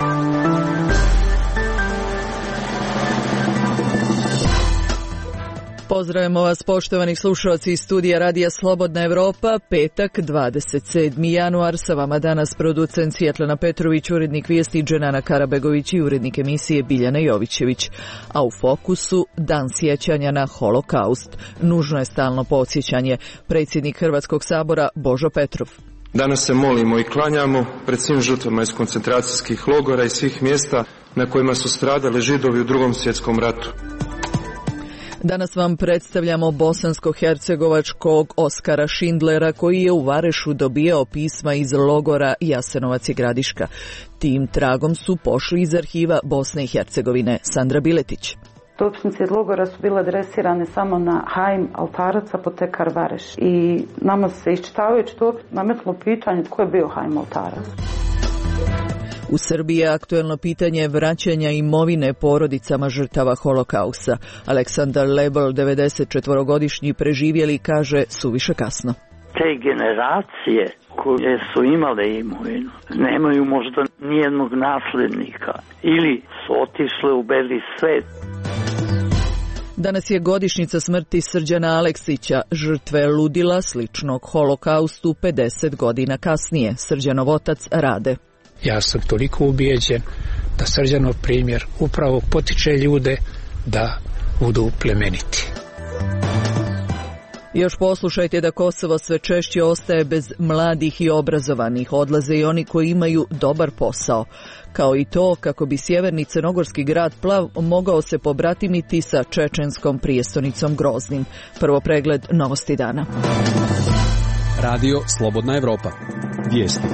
Pozdravimo vas, poštovani slušalci iz studija Radija Slobodna Evropa, petak 27. januar, sa vama danas producent Svjetlana Petrović, urednik vijesti Dženana Karabegović i urednik emisije Biljana Jovićević. A u fokusu dan sjećanja na holokaust. Nužno je stalno podsjećanje. Predsjednik Hrvatskog sabora Božo Petrov. Danas se molimo i klanjamo pred svim žrtvama iz koncentracijskih logora i svih mjesta na kojima su stradali Židovi u Drugom svjetskom ratu. Danas vam predstavljamo bosansko-hercegovačkog Oskara Šindlera, koji je u Varešu dobijao pisma iz logora Jasenovac i Gradiška. Tim tragom su pošli iz arhiva Bosne i Hercegovine. Sandra Biletić. Dopisnice iz logora su bile adresirane samo na Hajm Altarac, apotekar Vareš. I nama se iščitavajući to nametlo pitanje tko je bio Hajm Altarac. U Srbiji je aktuelno pitanje vraćanja imovine porodicama žrtava holokausta. Aleksandar Lebel, 94-godišnji preživjeli, kaže suviše kasno. Te generacije koje su imale imovinu nemaju možda nijednog nasljednika ili su otišle u beli svet. Danas je godišnjica smrti Srđana Aleksića, žrtve ludila sličnog holokaustu 50 godina kasnije. Srđanov otac Rade. Ja sam toliko ubijeđen da Srđanov primjer upravo potiče ljude da budu plemeniti. Još poslušajte da Kosovo sve češće ostaje bez mladih i obrazovanih. Odlaze i oni koji imaju dobar posao. Kao i to kako bi sjeverni crnogorski grad Plav mogao se pobratimiti sa čečenskom prijestonicom Groznim. Prvo pregled novosti dana. Radio Slobodna Evropa. Vijesti.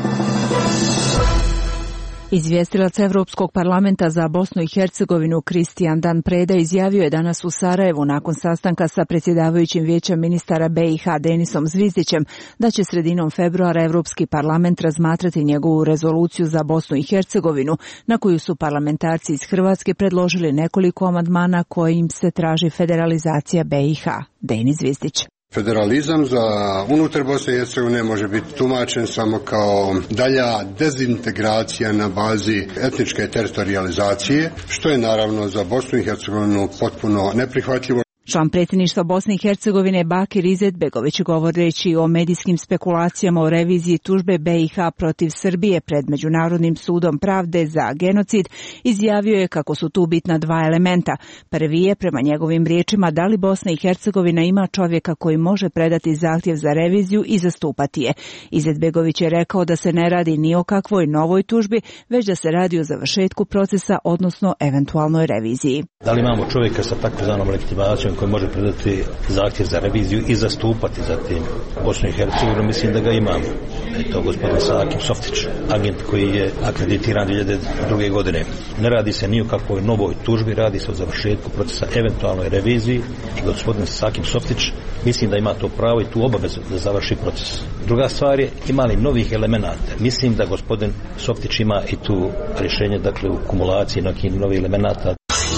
Izvjestilac Evropskog parlamenta za Bosnu i Hercegovinu Kristijan Dan Preda izjavio je danas u Sarajevu nakon sastanka sa predsjedavajućim vijećem ministara BiH Denisom Zvizdićem da će sredinom februara Evropski parlament razmatrati njegovu rezoluciju za Bosnu i Hercegovinu, na koju su parlamentarci iz Hrvatske predložili nekoliko amandmana kojim se traži federalizacija BiH. Denis Zvizdić. Federalizam za unutar Bosne i Hercegovine može biti tumačen samo kao dalja dezintegracija na bazi etničke teritorializacije, što je naravno za Bosnu i Hercegovinu potpuno neprihvatljivo. Član predsjedništva Bosne i Hercegovine Bakir Izetbegović, govoreći o medijskim spekulacijama o reviziji tužbe BiH protiv Srbije pred Međunarodnim sudom pravde za genocid, izjavio je kako su tu bitna dva elementa. Prvi je, prema njegovim riječima, da li Bosna i Hercegovina ima čovjeka koji može predati zahtjev za reviziju i zastupati je. Izetbegović je rekao da se ne radi ni o kakvoj novoj tužbi, već da se radi o završetku procesa, odnosno eventualnoj reviziji. Da li imamo čovjeka sa takozvanom legitimacijom koji može predati zahtjev za reviziju i zastupati zatim Bosnu i Hercegovinu? Mislim da ga imamo. Je to gospodin Sakim Softić, agent koji je akreditiran 2002. godine. Ne radi se ni o kakvoj novoj tužbi, radi se o završetku procesa eventualnoj reviziji i gospodin Sakim Softić mislim da ima to pravo i tu obavezu da završi proces. Druga stvar je, ima li novih elemenata? Mislim da gospodin Softić ima i tu rješenje, dakle u kumulaciji nekih novih elemenata.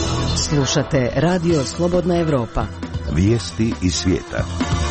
Slušate Radio Slobodna Evropa. Vijesti iz svijeta.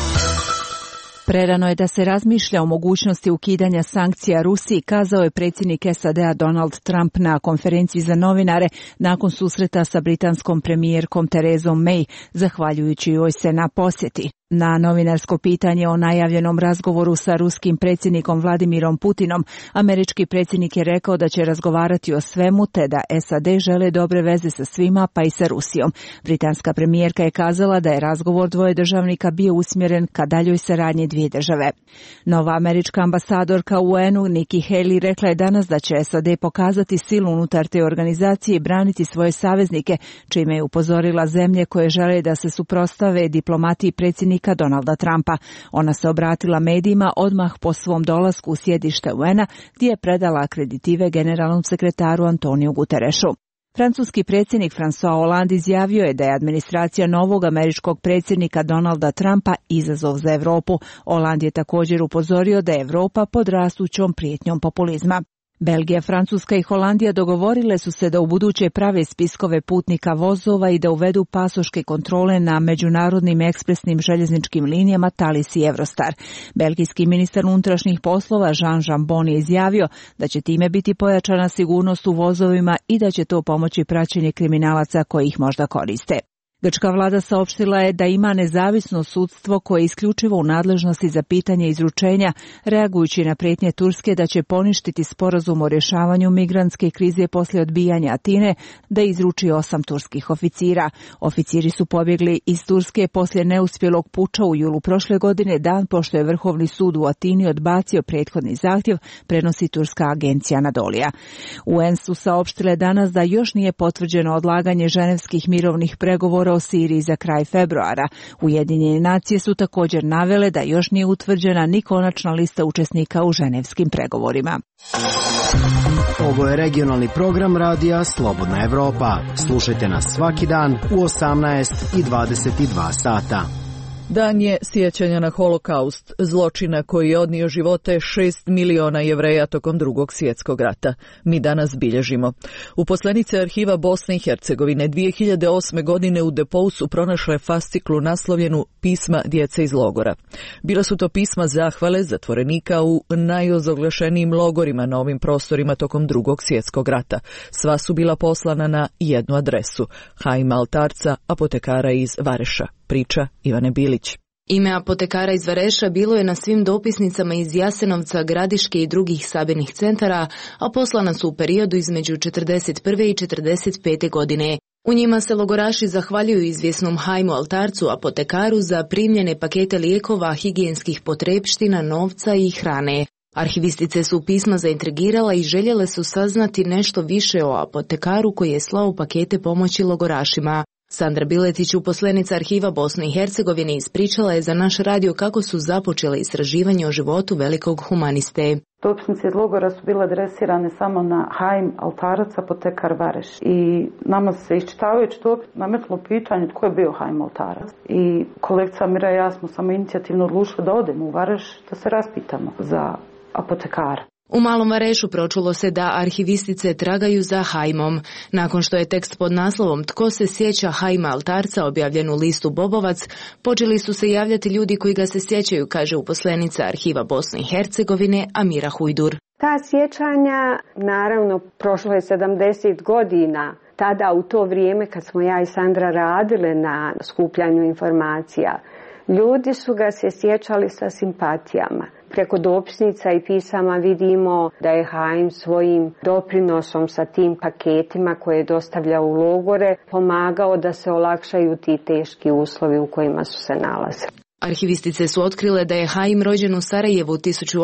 Prerano je da se razmišlja o mogućnosti ukidanja sankcija Rusiji, kazao je predsjednik SAD-a Donald Trump na konferenciji za novinare nakon susreta sa britanskom premijerkom Terezom May, zahvaljujući joj se na posjeti. Na novinarsko pitanje o najavljenom razgovoru sa ruskim predsjednikom Vladimirom Putinom, američki predsjednik je rekao da će razgovarati o svemu te da SAD žele dobre veze sa svima, pa i sa Rusijom. Britanska premijerka je kazala da je razgovor dvoje državnika bio usmjeren ka daljoj saradnji dvije države. Nova američka ambasadorka u UN-u Nikki Haley rekla je danas da će SAD pokazati silu unutar te organizacije i braniti svoje saveznike, čime je upozorila zemlje koje žele da se suprotstave diplomatiji predsjednika Donalda Trumpa. Ona se obratila medijima odmah po svom dolasku u sjedište UN-a, gdje je predala akreditive generalnom sekretaru Antoniju Guterešu. Francuski predsjednik François Hollande izjavio je da je administracija novog američkog predsjednika Donalda Trumpa izazov za Europu. Hollande je također upozorio da je Europa pod rastućom prijetnjom populizma. Belgija, Francuska i Holandija dogovorile su se da ubuduće prave spiskove putnika vozova i da uvedu pasoške kontrole na međunarodnim ekspresnim željezničkim linijama Thalys i Eurostar. Belgijski ministar unutrašnjih poslova Jean Jambon je izjavio da će time biti pojačana sigurnost u vozovima i da će to pomoći praćenje kriminalaca koji ih možda koriste. Grčka vlada saopštila je da ima nezavisno sudstvo koje je isključivo u nadležnosti za pitanje izručenja, reagujući na prijetnje Turske da će poništiti sporazum o rješavanju migrantske krize poslije odbijanja Atine da izruči 8 turskih oficira. Oficiri su pobjegli iz Turske poslije neuspjelog puča u julu prošle godine, dan pošto je Vrhovni sud u Atini odbacio prethodni zahtjev, prenosi turska agencija Anadolija. UN su saopštile danas da još nije potvrđeno odlaganje ženevskih mirovnih pregovora o Siriji za kraj februara. Ujedinjene nacije su također navele da još nije utvrđena ni konačna lista učesnika u ženevskim pregovorima. Ovo je regionalni program radija Slobodna Evropa. Slušajte nas svaki dan u 18 i 22 sata. Dan je sjećanja na Holokaust, zločina koji je odnio živote 6 miliona Jevreja tokom Drugog svjetskog rata. Mi danas bilježimo. Uposlenice arhiva Bosne i Hercegovine 2008. godine u Depou su pronašle fasciklu naslovljenu Pisma djece iz logora. Bila su to pisma zahvale zatvorenika u najozoglašenijim logorima na ovim prostorima tokom Drugog svjetskog rata. Sva su bila poslana na jednu adresu, Haima Altarca, apotekara iz Vareša. Priča Ivane Bilić. Ime apotekara iz Vareša bilo je na svim dopisnicama iz Jasenovca, Gradiške i drugih sabirnih centara, a poslana su u periodu između 41. i 45. godine. U njima se logoraši zahvaljuju izvjesnom Haimu Altarcu, apotekaru, za primljene pakete lijekova, higijenskih potrepština, novca i hrane. Arhivistice su pisma zaintrigirala i željele su saznati nešto više o apotekaru koji je slao pakete pomoći logorašima. Sandra Biletić, uposlenica arhiva Bosne i Hercegovine, ispričala je za naš radio kako su započele istraživanje o životu velikog humaniste. Dopisnice iz logora su bile adresirane samo na Haim Altarac, apotekar Vareš. I nama se iščitavajući to nametlo pitanje tko je bio Haim Altarac. I kolegica Mira i ja smo samo inicijativno odlučili da odemo u Vareš da se raspitamo za apotekara. U Malom Varešu pročulo se da arhivistice tragaju za Haimom. Nakon što je tekst pod naslovom Tko se sjeća Haima Altarca objavljen u listu Bobovac, počeli su se javljati ljudi koji ga se sjećaju, kaže uposlenica arhiva Bosne i Hercegovine Amira Hujdur. Ta sjećanja, naravno, prošlo je 70 godina. Tada u to vrijeme kad smo ja i Sandra radile na skupljanju informacija, ljudi su ga se sjećali sa simpatijama. Preko dopisnica i pisama vidimo da je Haim svojim doprinosom sa tim paketima koje je dostavljao u logore pomagao da se olakšaju ti teški uslovi u kojima su se nalazili. Arhivistice su otkrile da je Haim rođen u Sarajevu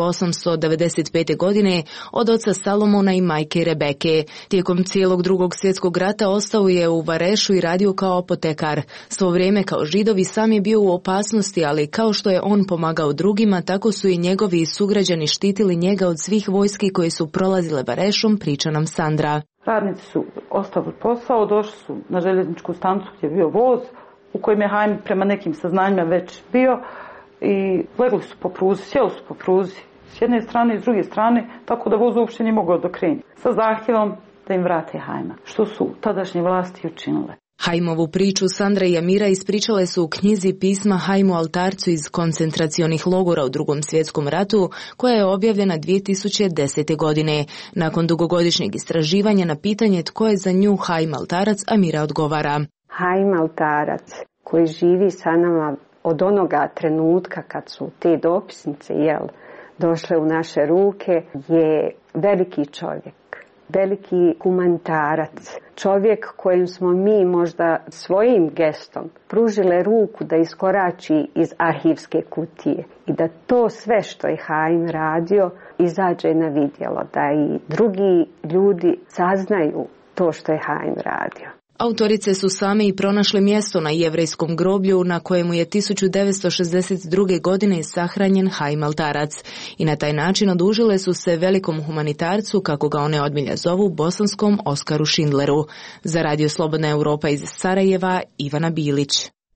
1895. godine od oca Salomona i majke Rebeke. Tijekom cijelog Drugog svjetskog rata ostao je u Varešu i radio kao apotekar. Svo vrijeme kao Židovi sam je bio u opasnosti, ali kao što je on pomagao drugima, tako su i njegovi sugrađani štitili njega od svih vojski koje su prolazile Varešom, priča nam Sandra. Radnici su ostavili posao, došli su na željezničku stanicu gdje je bio voz, u kojem je Haim prema nekim saznanjima već bio i legli su po pruzi, sjeli su po pruzi s jedne strane i s druge strane, tako da voz uopće nije mogao dokrenuti, sa zahtjevom da im vrate Haima, što su tadašnje vlasti učinile. Haimovu priču Sandra i Amira ispričale su u knjizi Pisma Haimu Altarcu iz koncentracionih logora u Drugom svjetskom ratu, koja je objavljena 2010. godine. Nakon dugogodišnjeg istraživanja na pitanje tko je za nju Haim Altarac, Amira odgovara. Haim Altarac koji živi sa nama od onoga trenutka kad su te dopisnice došle u naše ruke je veliki čovjek, veliki humanitarac, čovjek kojem smo mi možda svojim gestom pružile ruku da iskorači iz arhivske kutije i da to sve što je Haim radio izađe na vidjelo, da i drugi ljudi saznaju to što je Haim radio. Autorice su same i pronašle mjesto na jevrejskom groblju na kojemu je 1962. godine sahranjen Haim Altarac i na taj način odužile su se velikom humanitarcu, kako ga one odmilja zovu, bosanskom Oskaru Schindleru. Za Radio Slobodna Europa iz Sarajeva, Ivana Bilić.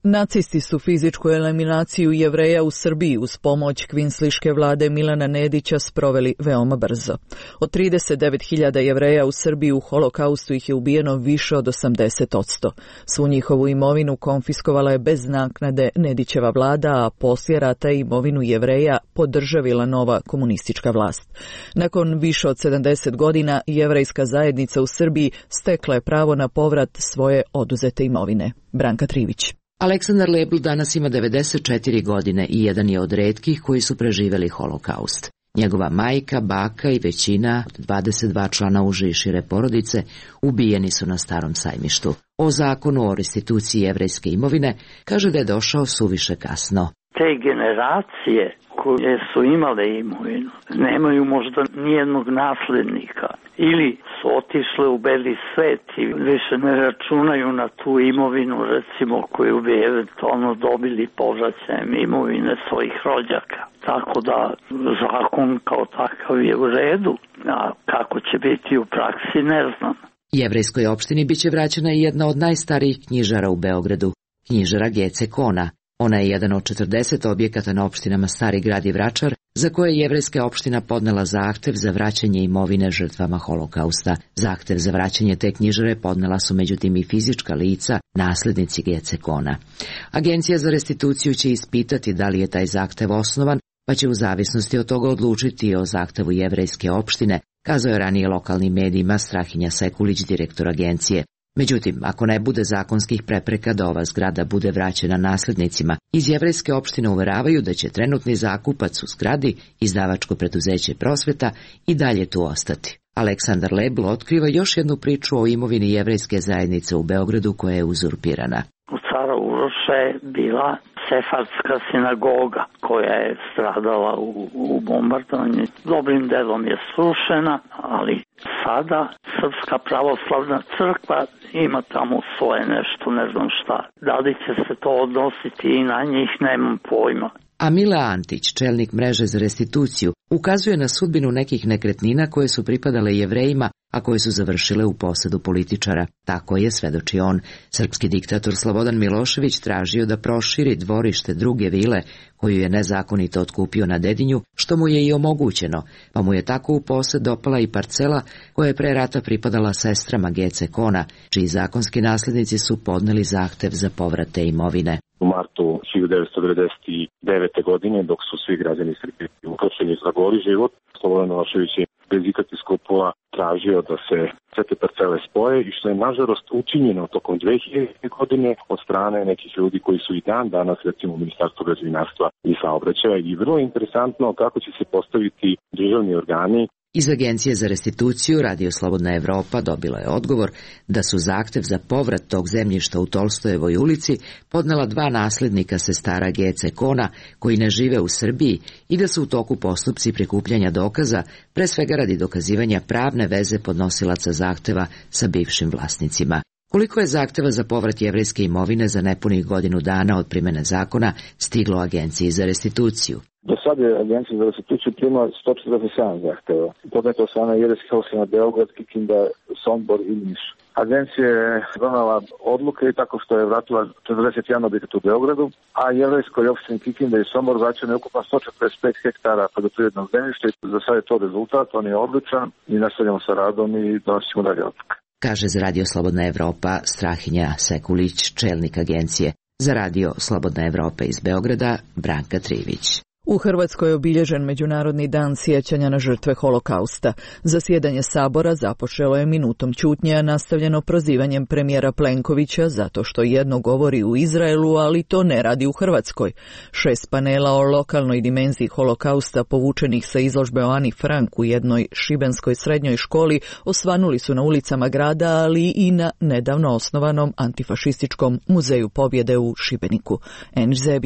Nacisti su fizičku eliminaciju Jevreja u Srbiji uz pomoć kvinsliške vlade Milana Nedića sproveli veoma brzo. Od 39.000 Jevreja u Srbiji u holokaustu ih je ubijeno više od 80%. Svu njihovu imovinu konfiskovala je bez naknade Nedićeva vlada, a poslije rata imovinu Jevreja podržavila nova komunistička vlast. Nakon više od 70 godina jevrejska zajednica u Srbiji stekla je pravo na povrat svoje oduzete imovine. Branka Trivić. Aleksandar Lebl danas ima 94 godine i jedan je od retkih koji su preživjeli holokaust. Njegova majka, baka i većina od 22 člana uže i šire porodice ubijeni su na Starom sajmištu. O zakonu o restituciji jevrejske imovine kaže da je došao suviše kasno. Te generacije koje su imale imovinu nemaju možda nijednog naslednika ili su otišle u beli svet i više ne računaju na tu imovinu, recimo, koju bi eventualno dobili povraćajem imovine svojih rođaka. Tako da zakon kao takav je u redu, a kako će biti u praksi ne znam. Jevrejskoj opštini biće vraćena i jedna od najstarijih knjižara u Beogradu, knjižara Gece Kona. Ona je jedan od 40 objekata na opštinama Stari Grad i Vračar, za koje je jevrejska opština podnela zahtev za vraćanje imovine žrtvama holokausta. Zahtev za vraćanje te knjižare podnela su međutim i fizička lica, naslednici Gece Kona. Agencija za restituciju će ispitati da li je taj zahtev osnovan, pa će u zavisnosti od toga odlučiti o zahtevu jevrejske opštine, kazao je ranije lokalnim medijima Strahinja Sekulić, direktor agencije. Međutim, ako ne bude zakonskih prepreka da ova zgrada bude vraćena naslednicima, iz jevrejske opštine uveravaju da će trenutni zakupac u zgradi, izdavačko preduzeće Prosveta, i dalje tu ostati. Aleksandar Lebl otkriva još jednu priču o imovini jevrejske zajednice u Beogradu koja je uzurpirana. U Cara Uroša je bila sefardska sinagoga koja je stradala u bombardovanju. Dobrim delom je srušena, ali sada Srpska pravoslavna crkva ima tamo svoje nešto, ne znam šta. Da li će se to odnositi i na njih, nemam pojma. A Mila Antić, čelnik mreže za restituciju, ukazuje na sudbinu nekih nekretnina koje su pripadale Jevrejima, a koje su završile u posedu političara. Tako je, svedoči on, srpski diktator Slobodan Milošević tražio da proširi dvorište druge vile, koju je nezakonito otkupio na Dedinju, što mu je i omogućeno, pa mu je tako u posed dopala i parcela koja je pre rata pripadala sestrama Gece Kona, čiji zakonski naslednici su podneli zahtev za povrat te imovine. U martu 1999. godine, dok su svi građani Srbije uhapšeni za goli život, Slobodan Milošević je bez ikakvih skrupula tražio da se sve te parcele spoje i što je nažalost učinjeno tokom 2000. godine od strane nekih ljudi koji su i dan danas, recimo u Ministarstvu građevinarstva i saobraćaja, i vrlo interesantno kako će se postaviti državni organi. Iz Agencije za restituciju Radio Slobodna Evropa dobila je odgovor da su zahtev za povrat tog zemljišta u Tolstojevoj ulici podnela dva naslednika sestara Gece Kona koji ne žive u Srbiji i da su u toku postupci prikupljanja dokaza, pre svega radi dokazivanja pravne veze podnosilaca zahteva sa bivšim vlasnicima. Koliko je zahteva za povrat jevrejske imovine za nepunih godinu dana od primene zakona stiglo Agenciji za restituciju? Do sada je Agencija za restituciju primila 147 zahteva. Podneto sa na jevrejske opštine Beograd, Kikinda, Sombor i Niš. Agencija je donala odluke i tako što je vratila 41 objekat u Beogradu, a jevrejskoj opštini Kikinda i Sombor vraćeno je ukupno 145 hektara poljoprivrednog zemljišta. Za sad je to rezultat, on je odličan i nastavljamo sa radom i donosimo dalje odluke. Kaže za Radio Slobodna Evropa Strahinja Sekulić, čelnik agencije. Za Radio Slobodna Evropa iz Beograda, Branka Trivić. U Hrvatskoj je obilježen Međunarodni dan sjećanja na žrtve holokausta. Zasjedanje Sabora započelo je minutom ćutnje, a nastavljeno prozivanjem premijera Plenkovića zato što jedno govori u Izraelu, ali to ne radi u Hrvatskoj. 6 panela o lokalnoj dimenziji holokausta povučenih sa izložbe o Ani Frank u jednoj šibenskoj srednjoj školi osvanuli su na ulicama grada, ali i na nedavno osnovanom antifašističkom muzeju pobjede u Šibeniku. Eniš Zebić.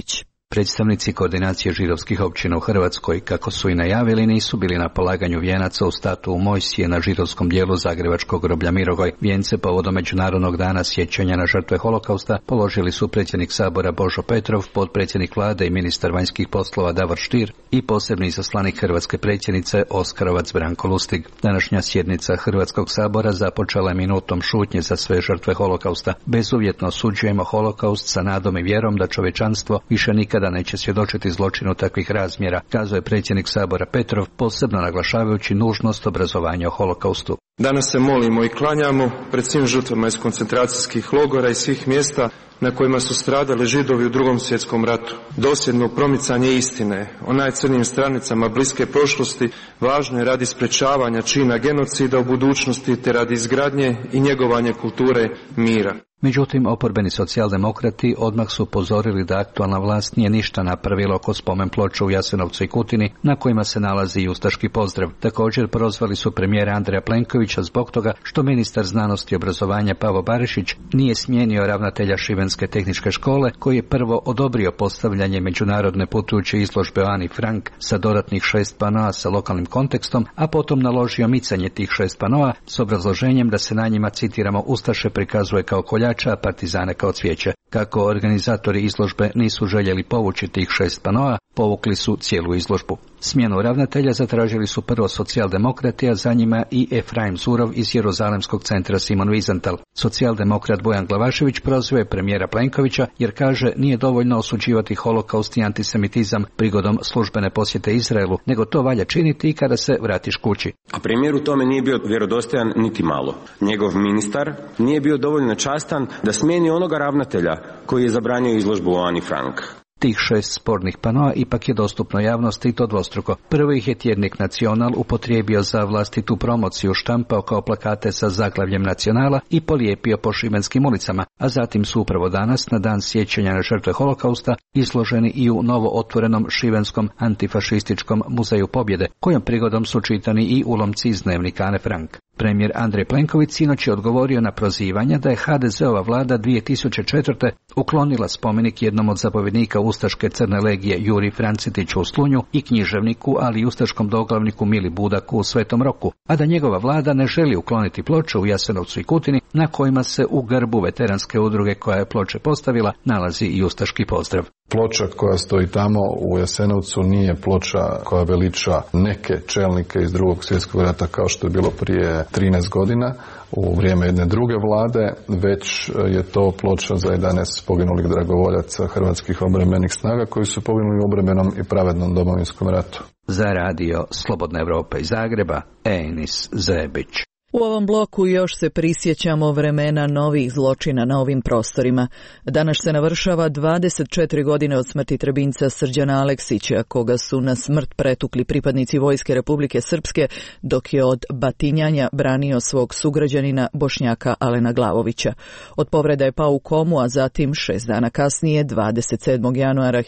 Predstavnici koordinacije židovskih općina u Hrvatskoj, kako su i najavili, nisu bili na polaganju vijenaca u statu u Mojsije na židovskom dijelu zagrebačkog groblja Mirogoj. Vijence povodom Međunarodnog dana sjećanja na žrtve holokausta položili su predsjednik Sabora Božo Petrov, potpredsjednik vlade i ministar vanjskih poslova Davor Stier i posebni izaslanik hrvatske predsjednice Oskarovac Branko Lustig. Današnja sjednica Hrvatskog sabora započela je minutom šutnje za sve žrtve holokausta. Bezuvjetno osuđujemo holokaust sa nadom i vjerom da čovječanstvo više nikada neće svjedočiti zločinu takvih razmjera, kazao je predsjednik Sabora Petrov, posebno naglašavajući nužnost obrazovanja o holokaustu. Danas se molimo i klanjamo pred svim žrtvama iz koncentracijskih logora i svih mjesta na kojima su stradali Židovi u Drugom svjetskom ratu. Dosljedno promicanje istine o najcrnijim stranicama bliske prošlosti važno je radi sprečavanja čina genocida u budućnosti te radi izgradnje i njegovanja kulture mira. Međutim, oporbeni socijaldemokrati odmah su upozorili da aktualna vlast nije ništa napravila oko spomen ploča u Jasenovcu i Kutini, na kojima se nalazi i ustaški pozdrav. Također prozvali su premijera Andreja Plenkovića zbog toga što ministar znanosti i obrazovanja Pavo Barišić nije smijenio ravnatelja Šibenske tehničke škole, koji je prvo odobrio postavljanje međunarodne putujuće izložbe o Ani Frank sa dodatnih 6 panoa sa lokalnim kontekstom, a potom naložio micanje tih 6 panoa s obrazloženjem da se na njima, citiramo, ustaše prikazuje kao koljača, a partizane kao cvijeće. Kako organizatori izložbe nisu željeli povući tih 6 panoa, povukli su cijelu izložbu. Smjenu ravnatelja zatražili su prvo socijaldemokrati, a za njima i Efraim Zurov iz Jeruzalemskog centra Simon Wiesenthal. Socijaldemokrat Bojan Glavašević prozvao je premijera Plenkovića jer kaže nije dovoljno osuđivati holokaust i antisemitizam prigodom službene posjete Izraelu, nego to valja činiti i kada se vratiš kući. A premijer u tome nije bio vjerodostojan niti malo. Njegov ministar nije bio dovoljno častan da smijeni onoga ravnatelja koji je zabranio izložbu o Ani Frank. Tih 6 spornih panoa ipak je dostupno javnosti i to dvostruko. Prvi ih je tjednik Nacional upotrijebio za vlastitu promociju, štampao kao plakate sa zaglavljem Nacionala i polijepio po šibenskim ulicama, a zatim su upravo danas, na dan sjećanja na žrtve holokausta, izloženi i u novo otvorenom šibenskom antifašističkom muzeju pobjede, kojom prigodom su čitani i ulomci iz dnevnika Ane Frank. Premijer Andrej Plenković sinoć je odgovorio na prozivanja da je HDZ-ova vlada 2004. uklonila spomenik jednom od zapovjednika ustaške crne legije Juri Francetiću u Slunju i književniku, ali i ustaškom doglavniku Mili Budaku u Svetom Roku, a da njegova vlada ne želi ukloniti ploče u Jasenovcu i Kutini, na kojima se u grbu veteranske udruge koja je ploče postavila nalazi i ustaški pozdrav. Ploča koja stoji tamo u Jasenovcu nije ploča koja veliča neke čelnike iz Drugog svjetskog rata kao što je bilo prije 13 godina u vrijeme jedne druge vlade, već je to ploča za 11 poginulih dragovoljaca hrvatskih obrambenih snaga koji su poginuli u obrambenom i pravednom Domovinskom ratu. Za radio Slobodna Evropa iz Zagreba, Enis Zebić. U ovom bloku još se prisjećamo vremena novih zločina na ovim prostorima. Danas se navršava 24 godine od smrti Trebinjca Srđana Aleksića, koga su na smrt pretukli pripadnici Vojske Republike Srpske, dok je od batinjanja branio svog sugrađanina Bošnjaka Alena Glavovića. Od povreda je pao u komu, a zatim 6 dana kasnije, 27. januara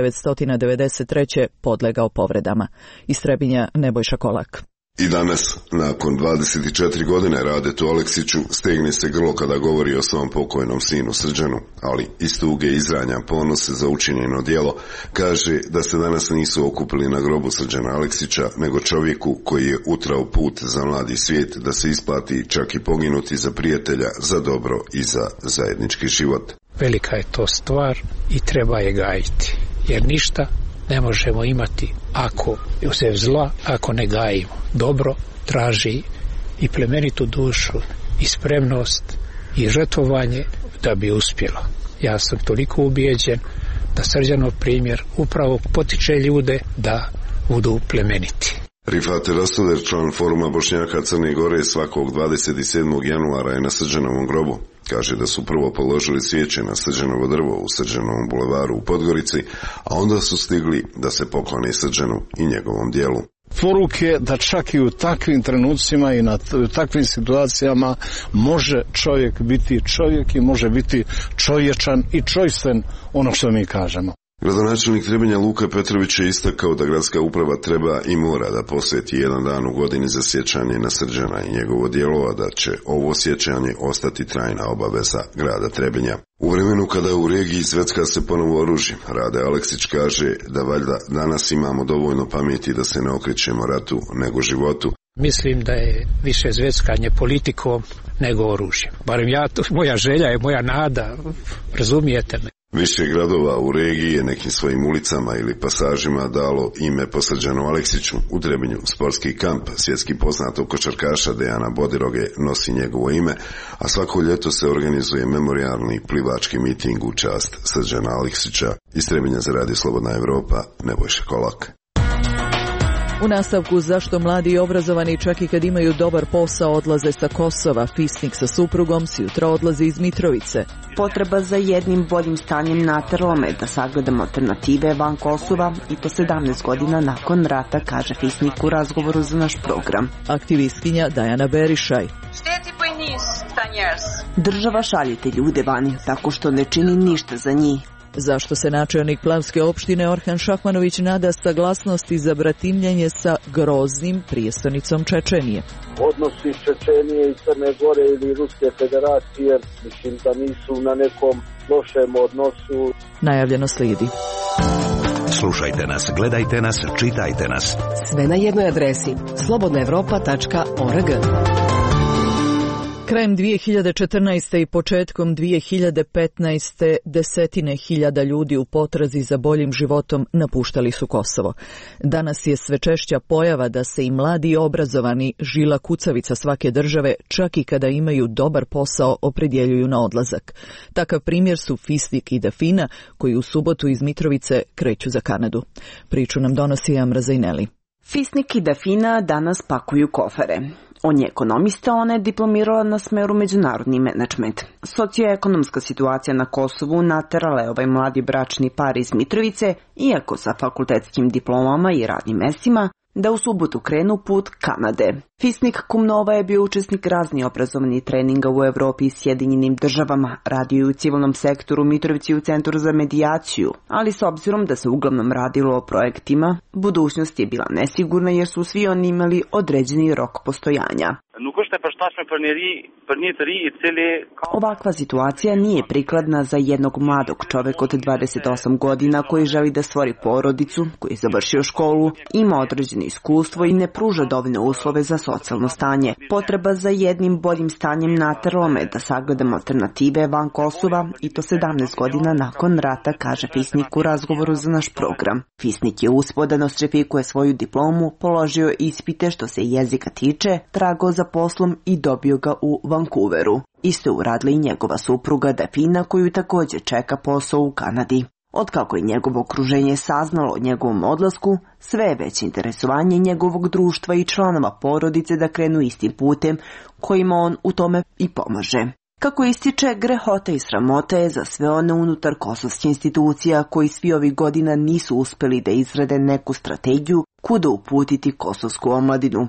1993. podlegao povredama. Iz Trebinja Nebojša Kolak. I danas, nakon 24 godine Radetu Aleksiću, stegne se grlo kada govori o svom pokojnom sinu Srđanu, ali iz tuge izranja ponose za učinjeno djelo, kaže da se danas nisu okupili na grobu Srđana Aleksića, nego čovjeku koji je utrao put za mladi svijet da se isplati čak i poginuti za prijatelja, za dobro i za zajednički život. Velika je to stvar i treba je gajiti, jer ništa ne možemo imati ako je zla, ako ne gajimo. Dobro traži i plemenitu dušu i spremnost i žrtvovanje da bi uspjelo. Ja sam toliko ubijeđen da Srđanov primjer upravo potiče ljude da budu plemeniti. Rifat Rasuler, član foruma Bošnjaka Crne Gore, svakog 27. januara je na Srđanovom grobu. Kaže da su prvo položili svijeće na Srđanovo drvo u Srđanovom bulevaru u Podgorici, a onda su stigli da se poklone Srđanu i njegovom dijelu. Poruke da čak i u takvim trenucima i u takvim situacijama može čovjek biti čovjek i može biti čovječan i čojstven, ono što mi kažemo. Gradonačelnik Trebinja Luka Petrović je istakao da gradska uprava treba i mora da posveti jedan dan u godini za sjećanje na Srđana i njegovo djelo, a da će ovo sjećanje ostati trajna obaveza grada Trebinja. U vremenu kada u regiji zvecka se ponovo oružjem, Rade Aleksić kaže da valjda danas imamo dovoljno pameti da se ne okrećemo ratu nego životu. Mislim da je više zveckanje politikom nego oružjem. Barem moja želja je, moja nada, razumijete me. Više gradova u regiji je nekim svojim ulicama ili pasažima dalo ime po Srđanu Aleksiću. U Trebinju sportski kamp svjetski poznatog košarkaša Dejana Bodiroge nosi njegovo ime, a svako ljeto se organizuje memorijalni plivački miting u čast Srđana Aleksića. Iz Trebinja za Radio Slobodna Evropa, Nebojša Kolak. U nastavku zašto mladi i obrazovani čak i kad imaju dobar posao odlaze sa Kosova, Fisnik sa suprugom sjutra odlazi iz Mitrovice. Potreba za jednim boljim stanjem naterala me da sagledam alternative van Kosova i to 17 godina nakon rata, kaže Fisnik u razgovoru za naš program. Aktivistkinja Dajana Berišaj. Država šalje te ljude vani tako što ne čini ništa za njih. Zašto se načelnik Plavske opštine Orhan Šahmanović nada saglasnosti za bratimljenje sa groznim prijestonicom Čečenije? Odnosi Čečenije i Crne Gore ili Ruske federacije, mislim da nisu na nekom lošem odnosu. Najavljeno slijedi. Slušajte nas, gledajte nas, čitajte nas. Sve na jednoj adresi slobodnaevropa.org. Krajem 2014. i početkom 2015. desetine hiljada ljudi u potrazi za boljim životom napuštali su Kosovo. Danas je sve češća pojava da se i mladi i obrazovani, žila kucavica svake države, čak i kada imaju dobar posao, opredjeljuju na odlazak. Takav primjer su Fisnik i Dafina, koji u subotu iz Mitrovice kreću za Kanadu. Priču nam donosi Amra Zajneli. Fisnik i Dafina danas pakuju kofere. On je ekonomista, ona je diplomirala na smeru međunarodni menadžment. Socioekonomska situacija na Kosovu naterala je ovaj mladi bračni par iz Mitrovice, iako sa fakultetskim diplomama i radnim mestima, da u subotu krenu put Kanade. Fisnik Kumnova je bio učesnik raznih obrazovnih treninga u Evropi i Sjedinjenim državama, radio je u civilnom sektoru Mitrovici u Centru za medijaciju, ali s obzirom da se uglavnom radilo o projektima, budućnost je bila nesigurna jer su svi oni imali određeni rok postojanja. Ovakva situacija nije prikladna za jednog mladog čoveka od 28 godina koji želi da stvori porodicu, koji je završio školu, ima određeno iskustvo i ne pruža dovoljne uslove za socijalno stanje. Potreba za jednim boljim stanjem naterala me da sagledam alternative van Kosova i to 17 godina nakon rata, kaže Fisnik u razgovoru za naš program. Fisnik je uspeo da nostrifikuje svoju diplomu, položio ispite što se jezika tiče, tragao za poslom i dobio ga u Vancouveru. Isto je uradila i njegova supruga Dafina, koju također čeka posao u Kanadi. Otkako je njegovo okruženje saznalo o njegovom odlasku, sve je već interesovanje njegovog društva i članova porodice da krenu istim putem kojima on u tome i pomaže. Kako ističe, grehota i sramota je za sve one unutar kosovskih institucija koji svi ovih godina nisu uspjeli da izrade neku strategiju kuda uputiti kosovsku omladinu.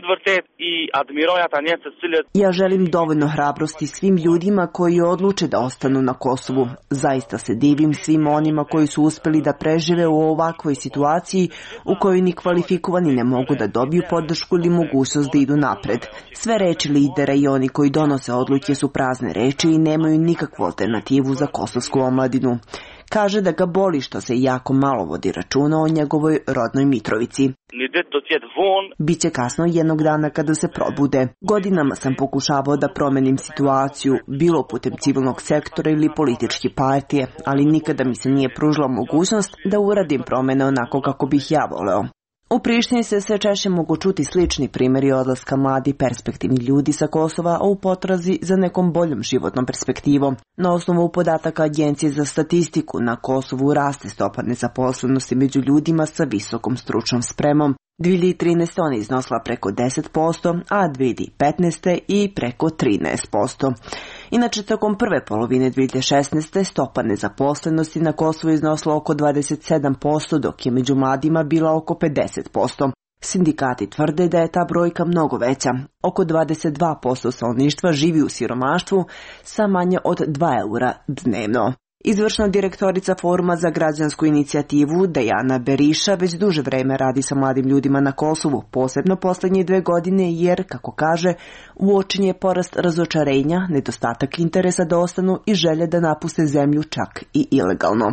Ja želim dovoljno hrabrosti svim ljudima koji odluče da ostanu na Kosovu. Zaista se divim svim onima koji su uspjeli da prežive u ovakvoj situaciji u kojoj ni kvalifikovani ne mogu da dobiju podršku ili mogućnost da idu napred. Sve reči lidera i oni koji donose odluke su prazne reči i nemaju nikakvu alternativu za kosovsku omladinu. Kaže da ga boli što se jako malo vodi računa o njegovoj rodnoj Mitrovici. Biće kasno jednog dana kada se probude. Godinama sam pokušavao da promenim situaciju, bilo putem civilnog sektora ili političke partije, ali nikada mi se nije pružila mogućnost da uradim promene onako kako bih ja voleo. U Prištini se sve češće mogu čuti slični primjeri odlaska mladi perspektivni ljudi sa Kosova, a u potrazi za nekom boljom životnom perspektivom. Na osnovu podataka Agencije za statistiku na Kosovu raste stopa nezaposlenosti među ljudima sa visokom stručnom spremom. 2013. ona je iznosila preko 10%, a 2015. i preko 13%. Inače, tokom prve polovine 2016. stopa nezaposlenosti na Kosovu iznosila oko 27%, dok je među mladima bila oko 50%. Sindikati tvrde da je ta brojka mnogo veća. Oko 22% stanovništva živi u siromaštvu sa manje od 2 eura dnevno. Izvršna direktorica Foruma za građansku inicijativu Dejana Beriša već duže vreme radi sa mladim ljudima na Kosovu, posebno posljednje 2 godine jer, kako kaže, uočen je porast razočarenja, nedostatak interesa da ostanu i želje da napuste zemlju čak i ilegalno.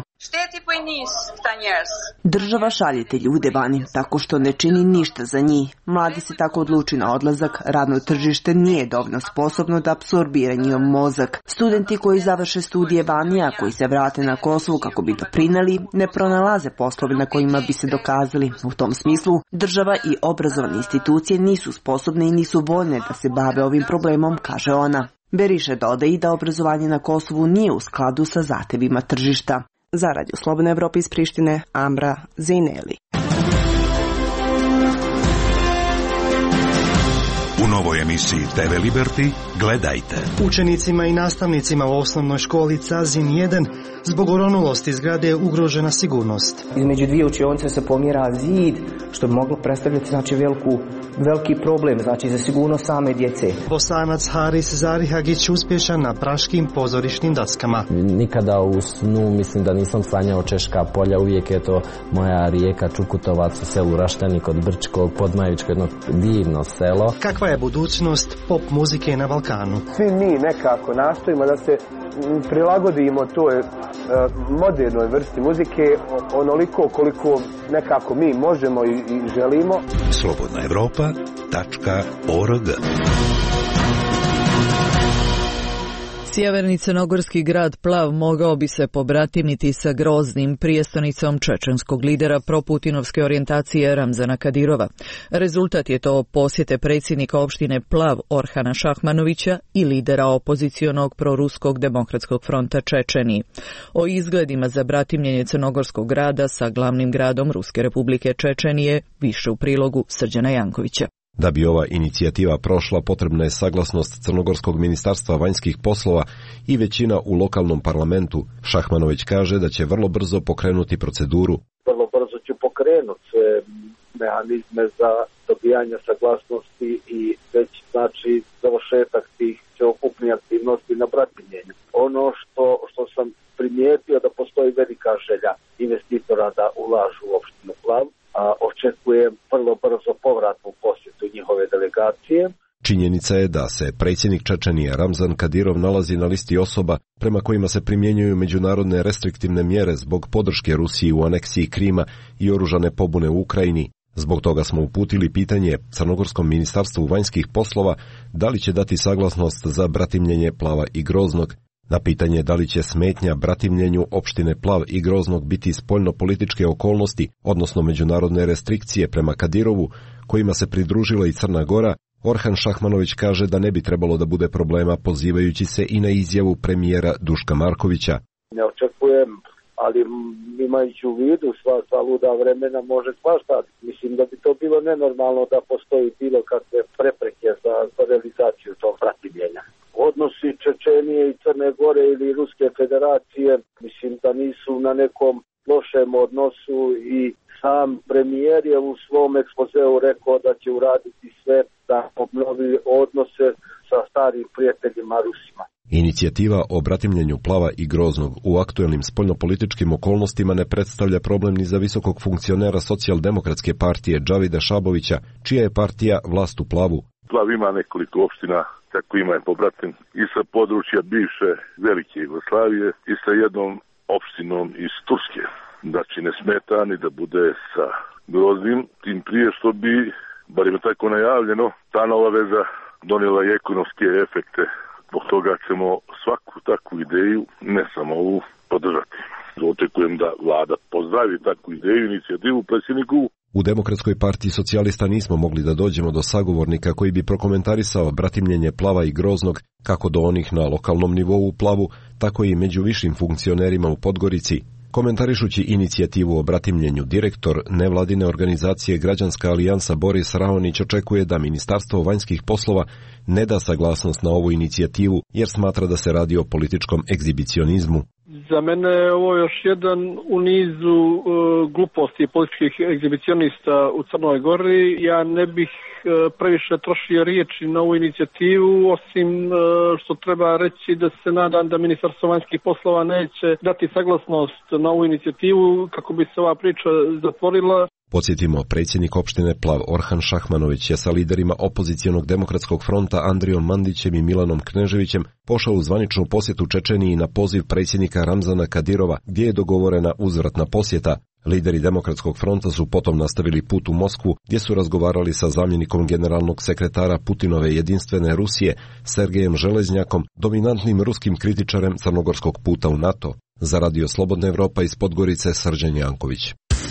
Država šalje te ljude vani tako što ne čini ništa za njih. Mladi se tako odluči na odlazak, radno tržište nije dovoljno sposobno da apsorbira njihov mozak. Studenti koji završe studije vani, a koji se vrate na Kosovu kako bi doprineli, ne pronalaze poslove na kojima bi se dokazali. U tom smislu, država i obrazovne institucije nisu sposobne i nisu voljne da se bave ovim problemom, kaže ona. Beriše dodaje i da obrazovanje na Kosovu nije u skladu sa zahtevima tržišta. Za Radio Slobodna Evropa iz Prištine, Amra Zejneli. U novoj emisiji TV Liberty gledajte. Učenicima i nastavnicima u osnovnoj školi Cazin 1 zbog oronulosti zgrade je ugrožena sigurnost. Između 2 učionice se pomjera zid, što bi moglo predstavljati veliki problem, za sigurnost same djece. Bosanac Haris Zarihagić uspješan na praškim pozorišnim daskama. Nikada u snu mislim da nisam sanjao Češka polja, uvijek je to moja rijeka Čukutovac u selu Raštani kod Brčkog, Podmajevičko, jedno divno selo. Kakva je budućnost pop muzike na Balkanu? Svi mi nekako nastojimo da se prilagodimo toj modernoj vrsti muzike onoliko koliko nekako mi možemo i želimo. slobodnaevropa.org. Sjeverni crnogorski grad Plav mogao bi se pobratimiti sa Groznim, prijestonicom čečenskog lidera proputinovske orijentacije Ramzana Kadirova. Rezultat je to posjete predsjednika opštine Plav Orhana Šahmanovića i lidera opozicionog proruskog demokratskog fronta Čečeniji. O izgledima za bratimljenje crnogorskog grada sa glavnim gradom Ruske republike Čečenije više u prilogu Srđana Jankovića. Da bi ova inicijativa prošla, potrebna je saglasnost Crnogorskog ministarstva vanjskih poslova i većina u lokalnom parlamentu. Šahmanović kaže da će vrlo brzo pokrenuti proceduru. Vrlo brzo će pokrenuti mehanizme za dobijanje saglasnosti i već znači završetak tih sveukupnih aktivnosti na bratimljenju. Ono što sam primijetio da postoji velika želja investitora da ulažu u opštinu Plav, a očekujem vrlo brzo povratnu posjetu njihove delegacije. Činjenica je da se predsjednik Čečenije Ramzan Kadirov nalazi na listi osoba prema kojima se primjenjuju međunarodne restriktivne mjere zbog podrške Rusiji u aneksiji Krima i oružane pobune u Ukrajini. Zbog toga smo uputili pitanje Crnogorskom ministarstvu vanjskih poslova da li će dati saglasnost za bratimljenje Plava i Groznog. Na pitanje da li će smetnja bratimljenju opštine Plav i Groznog biti spoljno-političke okolnosti, odnosno međunarodne restrikcije prema Kadirovu, kojima se pridružila i Crna Gora, Orhan Šahmanović kaže da ne bi trebalo da bude problema, pozivajući se i na izjavu premijera Duška Markovića. Ne očekujem, ali imajući u vidu sva luda vremena može svašta. Mislim da bi to bilo nenormalno da postoji bilo kakve prepreke za realizaciju tog bratimljenja. Odnosi Čečenije i Crne Gore ili Ruske federacije, mislim da nisu na nekom lošem odnosu i sam premijer je u svom ekspozeu rekao da će uraditi sve da obnovi odnose sa starim prijateljima Rusima. Inicijativa o bratimljenju Plava i Groznog u aktuelnim spoljnopolitičkim okolnostima ne predstavlja problem ni za visokog funkcionera socijaldemokratske partije Džavida Šabovića, čija je partija vlast u Plavu. Plav ima nekoliko opština, kako ima je pobratim, i sa područja bivše Velike Jugoslavije i sa jednom opštinom iz Turske. Znači ne smeta ni da bude sa Groznim, tim prije što bi, bar je tako najavljeno, ta nova veza donijela i ekonomske efekte. Zbog toga ćemo svaku takvu ideju, ne samo ovu, podržati. Očekujem da vlada pozdravi takvu ideju, inicijativu predsjedniku. U Demokratskoj partiji socijalista nismo mogli da dođemo do sagovornika koji bi prokomentarisao bratimljenje Plava i Groznog, kako do onih na lokalnom nivou u Plavu, tako i među višim funkcionerima u Podgorici. Komentarišući inicijativu o bratimljenju, direktor nevladine organizacije Građanska alijansa Boris Raonić očekuje da Ministarstvo vanjskih poslova ne da saglasnost na ovu inicijativu jer smatra da se radi o političkom egzibicionizmu. Za mene je ovo još jedan u nizu gluposti političkih egzibicionista u Crnoj Gori. Ja ne bih previše trošio riječi na ovu inicijativu, osim što treba reći da se nadam da Ministarstvo vanjskih poslova neće dati saglasnost na ovu inicijativu kako bi se ova priča zatvorila. Podsjetimo, predsjednik opštine Plav Orhan Šahmanović je sa liderima opozicionog demokratskog fronta Andrijom Mandićem i Milanom Kneževićem pošao u zvaničnu posjetu Čečeniji na poziv predsjednika Ramzana Kadirova, gdje je dogovorena uzvratna posjeta. Lideri demokratskog fronta su potom nastavili put u Moskvu, gdje su razgovarali sa zamjenikom generalnog sekretara Putinove jedinstvene Rusije, Sergejem Železnjakom, dominantnim ruskim kritičarem crnogorskog puta u NATO. Za Radio Slobodna Evropa iz Podgorice, Srđan Janković.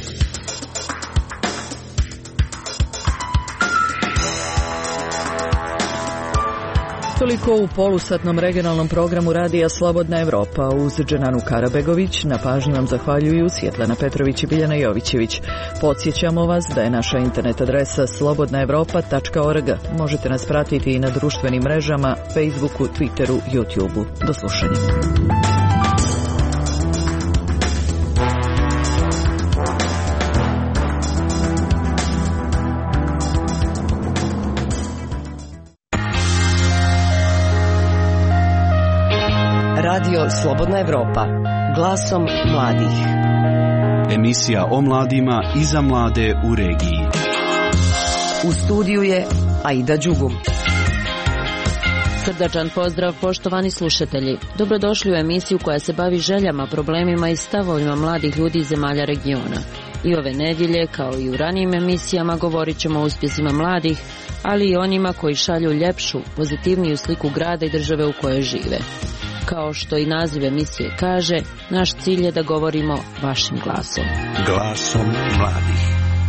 Toliko u polusatnom regionalnom programu Radija Slobodna Evropa. Uz Dženanu Karabegović na pažnji vam zahvaljuju Svjetlana Petrović i Biljana Jovićević. Podsjećamo vas da je naša internet adresa slobodnaevropa.org. Možete nas pratiti i na društvenim mrežama, Facebooku, Twitteru, YouTubeu. Do slušanja. Radio Slobodna Evropa. Glasom mladih. Emisija o mladima i za mlade u regiji. U studiju je Aida Đugum. Srdačan pozdrav, poštovani slušatelji. Dobrodošli u emisiju koja se bavi željama, problemima i stavovima mladih ljudi iz zemalja regiona. I ove nedjelje, kao i u ranijim emisijama, govorit ćemo o uspjesima mladih, ali i onima koji šalju ljepšu, pozitivniju sliku grada i države u kojoj žive. Kao što i naziv emisije kaže, naš cilj je da govorimo vašim glasom. Glasom mladih.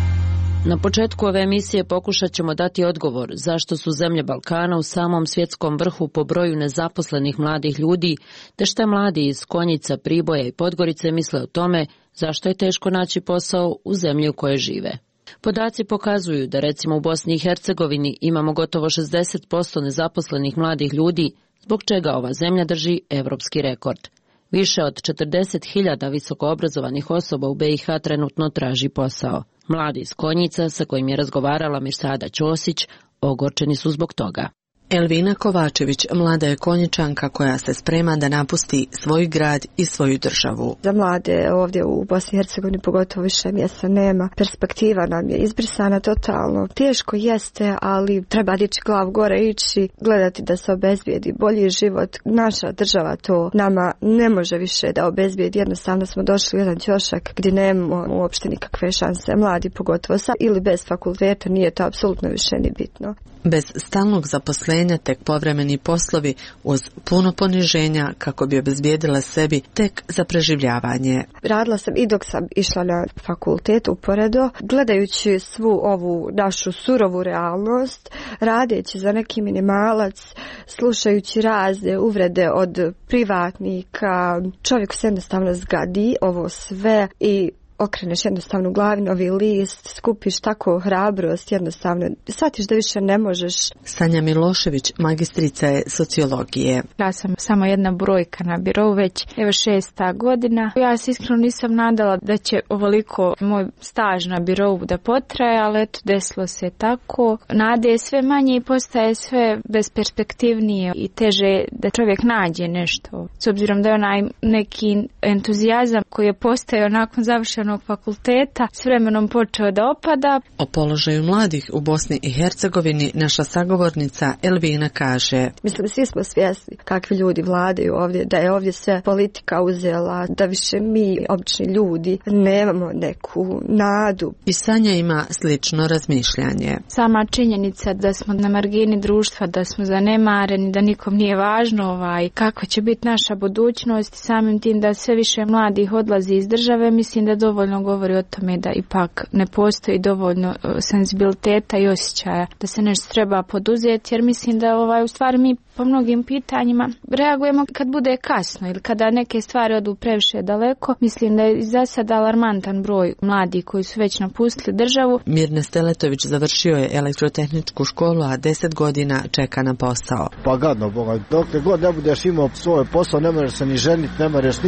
Na početku ove emisije pokušat ćemo dati odgovor zašto su zemlje Balkana u samom svjetskom vrhu po broju nezaposlenih mladih ljudi, te šta mladi iz Konjica, Priboja i Podgorice misle o tome zašto je teško naći posao u zemlji u kojoj žive. Podaci pokazuju da recimo u Bosni i Hercegovini imamo gotovo 60% nezaposlenih mladih ljudi, zbog čega ova zemlja drži evropski rekord. Više od 40.000 visokoobrazovanih osoba u BiH trenutno traži posao. Mladi iz Konjica, sa kojim je razgovarala Mirsada Ćosić, ogorčeni su zbog toga. Elvina Kovačević, mlada je Konjičanka koja se sprema da napusti svoj grad i svoju državu. Za mlade ovdje u Bosni i Hercegovini pogotovo više mjesta nema. Perspektiva nam je izbrisana totalno. Teško jeste, ali treba dići glavu gore, ići, gledati da se obezbijedi bolji život. Naša država to nama ne može više da obezbijedi. Jednostavno smo došli u jedan ćošak gdje nemamo uopšte nikakve šanse. Mladi pogotovo sa ili bez fakulteta nije to apsolutno više ni bitno. Bez stalnog zaposlenja, tek povremeni poslovi uz puno poniženja kako bi obezbijedila sebi tek za preživljavanje. Radila sam i dok sam išla na fakultet uporedo, gledajući svu ovu našu surovu realnost, radeći za neki minimalac, slušajući razne uvrede od privatnika. Čovjek se jednostavno zgadi ovo sve i okreneš jednostavno glavi novi list, skupiš tako hrabrost, jednostavno shvatiš da više ne možeš. Sanja Milošević, magistrica je sociologije. Ja sam samo jedna brojka na birou, već evo 6. godina. Ja se iskreno nisam nadala da će ovoliko moj staž na birou da potraje, ali eto desilo se tako. Nade je sve manje i postaje sve besperspektivnije i teže da čovjek nađe nešto. S obzirom da je onaj neki entuzijazam koji je postajao nakon završenog fakulteta s vremenom počeo da opada. O položaju mladih u Bosni i Hercegovini naša sagovornica Elvina kaže: Mislim, svi smo svjesni kakvi ljudi vladaju ovdje, da je ovdje sve politika uzela, da više mi, obični ljudi, nemamo neku nadu. I Sanja ima slično razmišljanje. Sama činjenica da smo na margini društva, da smo zanemareni, da nikom nije važno kakva će biti naša budućnost, samim tim da sve više mladih odlazi iz države, mislim da dovoljno govori o tome da ipak ne postoji dovoljno senzibiliteta i osjećaja da se nešto treba poduzeti, jer mislim da u stvari mi po mnogim pitanjima reagujemo kad bude kasno ili kada neke stvari odu previše daleko. Mislim da je za sad alarmantan broj mladih koji su već napustili državu. Mirne Steletović završio je elektrotehničku školu, a 10 godina čeka na posao. Pa gadno, Boga, dok god ne budeš imao svoj posao, ne možeš se ni ženiti, ne možeš ništa.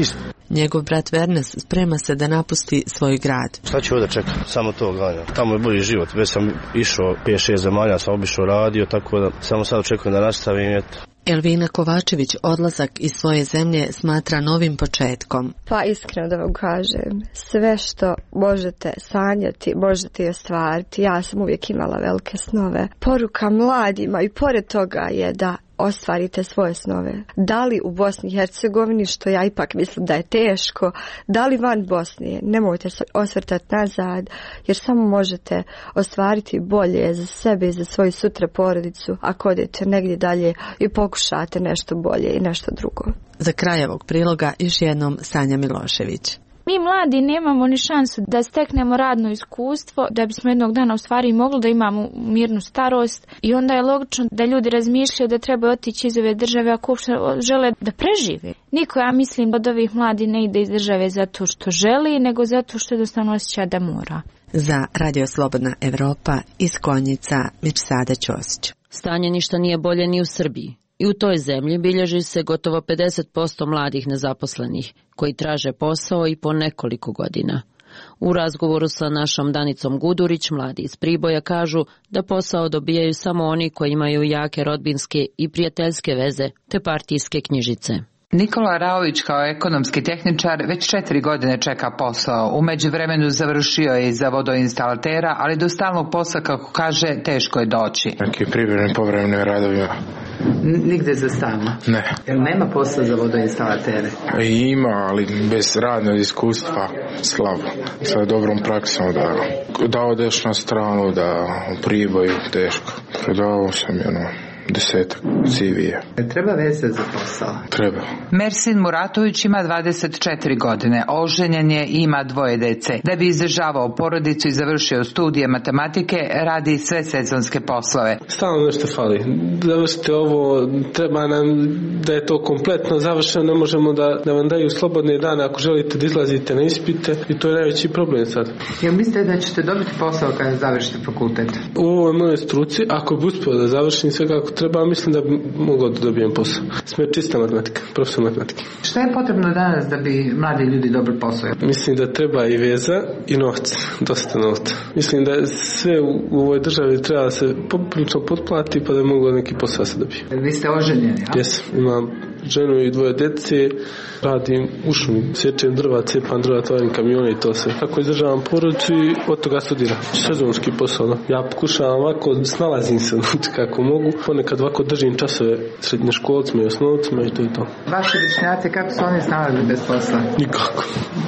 Njegov brat Vernes sprema se da napusti svoj grad. Šta ću ovdje čekati? Samo to gledam. Tamo je bolji život. Već sam išao 5-6 zemalja, sam obišao radio, tako da samo sad očekujem da nastavim. Eto. Elvina Kovačević odlazak iz svoje zemlje smatra novim početkom. Pa iskreno da vam kažem, sve što možete sanjati, možete i ostvariti. Ja sam uvijek imala velike snove. Poruka mladima i pored toga je da ostvarite svoje snove. Da li u Bosni i Hercegovini, što ja ipak mislim da je teško, da li van Bosne, nemojte se osvrtati nazad, jer samo možete ostvariti bolje za sebe i za svoju sutra porodicu ako odete negdje dalje i pokušate nešto bolje i nešto drugo. Za kraj ovog priloga još jednom Sanja Milošević. Mi mladi nemamo ni šansu da steknemo radno iskustvo, da bismo jednog dana u stvari mogli da imamo mirnu starost i onda je logično da ljudi razmišljaju da treba otići iz ove države ako uopšte žele da prežive. Niko, ja mislim, od ovih mladi ne ide iz države zato što želi, nego zato što jednostavno osjeća da mora. Za Radio Slobodna Evropa iz Konjica, Mirsada Ćosić. Stanje ništa nije bolje ni u Srbiji. I u toj zemlji bilježi se gotovo 50% mladih nezaposlenih, koji traže posao i po nekoliko godina. U razgovoru sa našom Danicom Gudurić, mladi iz Priboja kažu da posao dobijaju samo oni koji imaju jake rodbinske i prijateljske veze te partijske knjižice. Nikola Raović kao ekonomski tehničar već 4 godine čeka posao. U međuvremenu završio je i za vodoinstalatera, ali do stalnog posla, kako kaže, teško je doći. Neki privremeni povremeni radovi. Nigde za stalno? Ne. Jer nema posla za vodoinstalatere? Ima, ali bez radnog iskustva slabo. Sa dobrom praksom da odeš na stranu, da u Priboju teško. Predavao sam 10 CV-a. Treba veze za posao? Treba. Mersin Muratović ima 24 godine, oženjen je i ima 2 dece. Da bi izdržavao porodicu i završio studije matematike, radi sve sezonske poslove. Stalno nešto fali. Završite ovo, treba nam da je to kompletno završeno, ne možemo da vam daju slobodne dane ako želite da izlazite na ispite i to je najveći problem sad. Jel mislite da ćete dobiti posao kada završite fakultet? U ovoj mojoj struci, ako bi uspio da završim sve kako treba, mislim da bi mogao da dobijem posao. Sme čista matematika, profesor matematike. Šta je potrebno danas da bi mladi ljudi dobili posao? Mislim da treba i veza i novac, dosta novca. Mislim da sve u ovoj državi treba da se poprilično potplati pa da mogu neki posao se dobiti. Vi ste oženjeni, a? Jesam, imam ženu i 2 dece, radim u šumi, sečem drva, cepam drva, tovarim kamione i to sve. Tako izdržavam porodicu i od toga studiram. Sezonski posao, da. Ja pokušavam ovako, snalazim se kako mogu, ponekad ovako držim časove srednjoškolcima i osnovcima i to je to. Vaši vršnjaci, kako su oni snalazili bez posla? Nikako.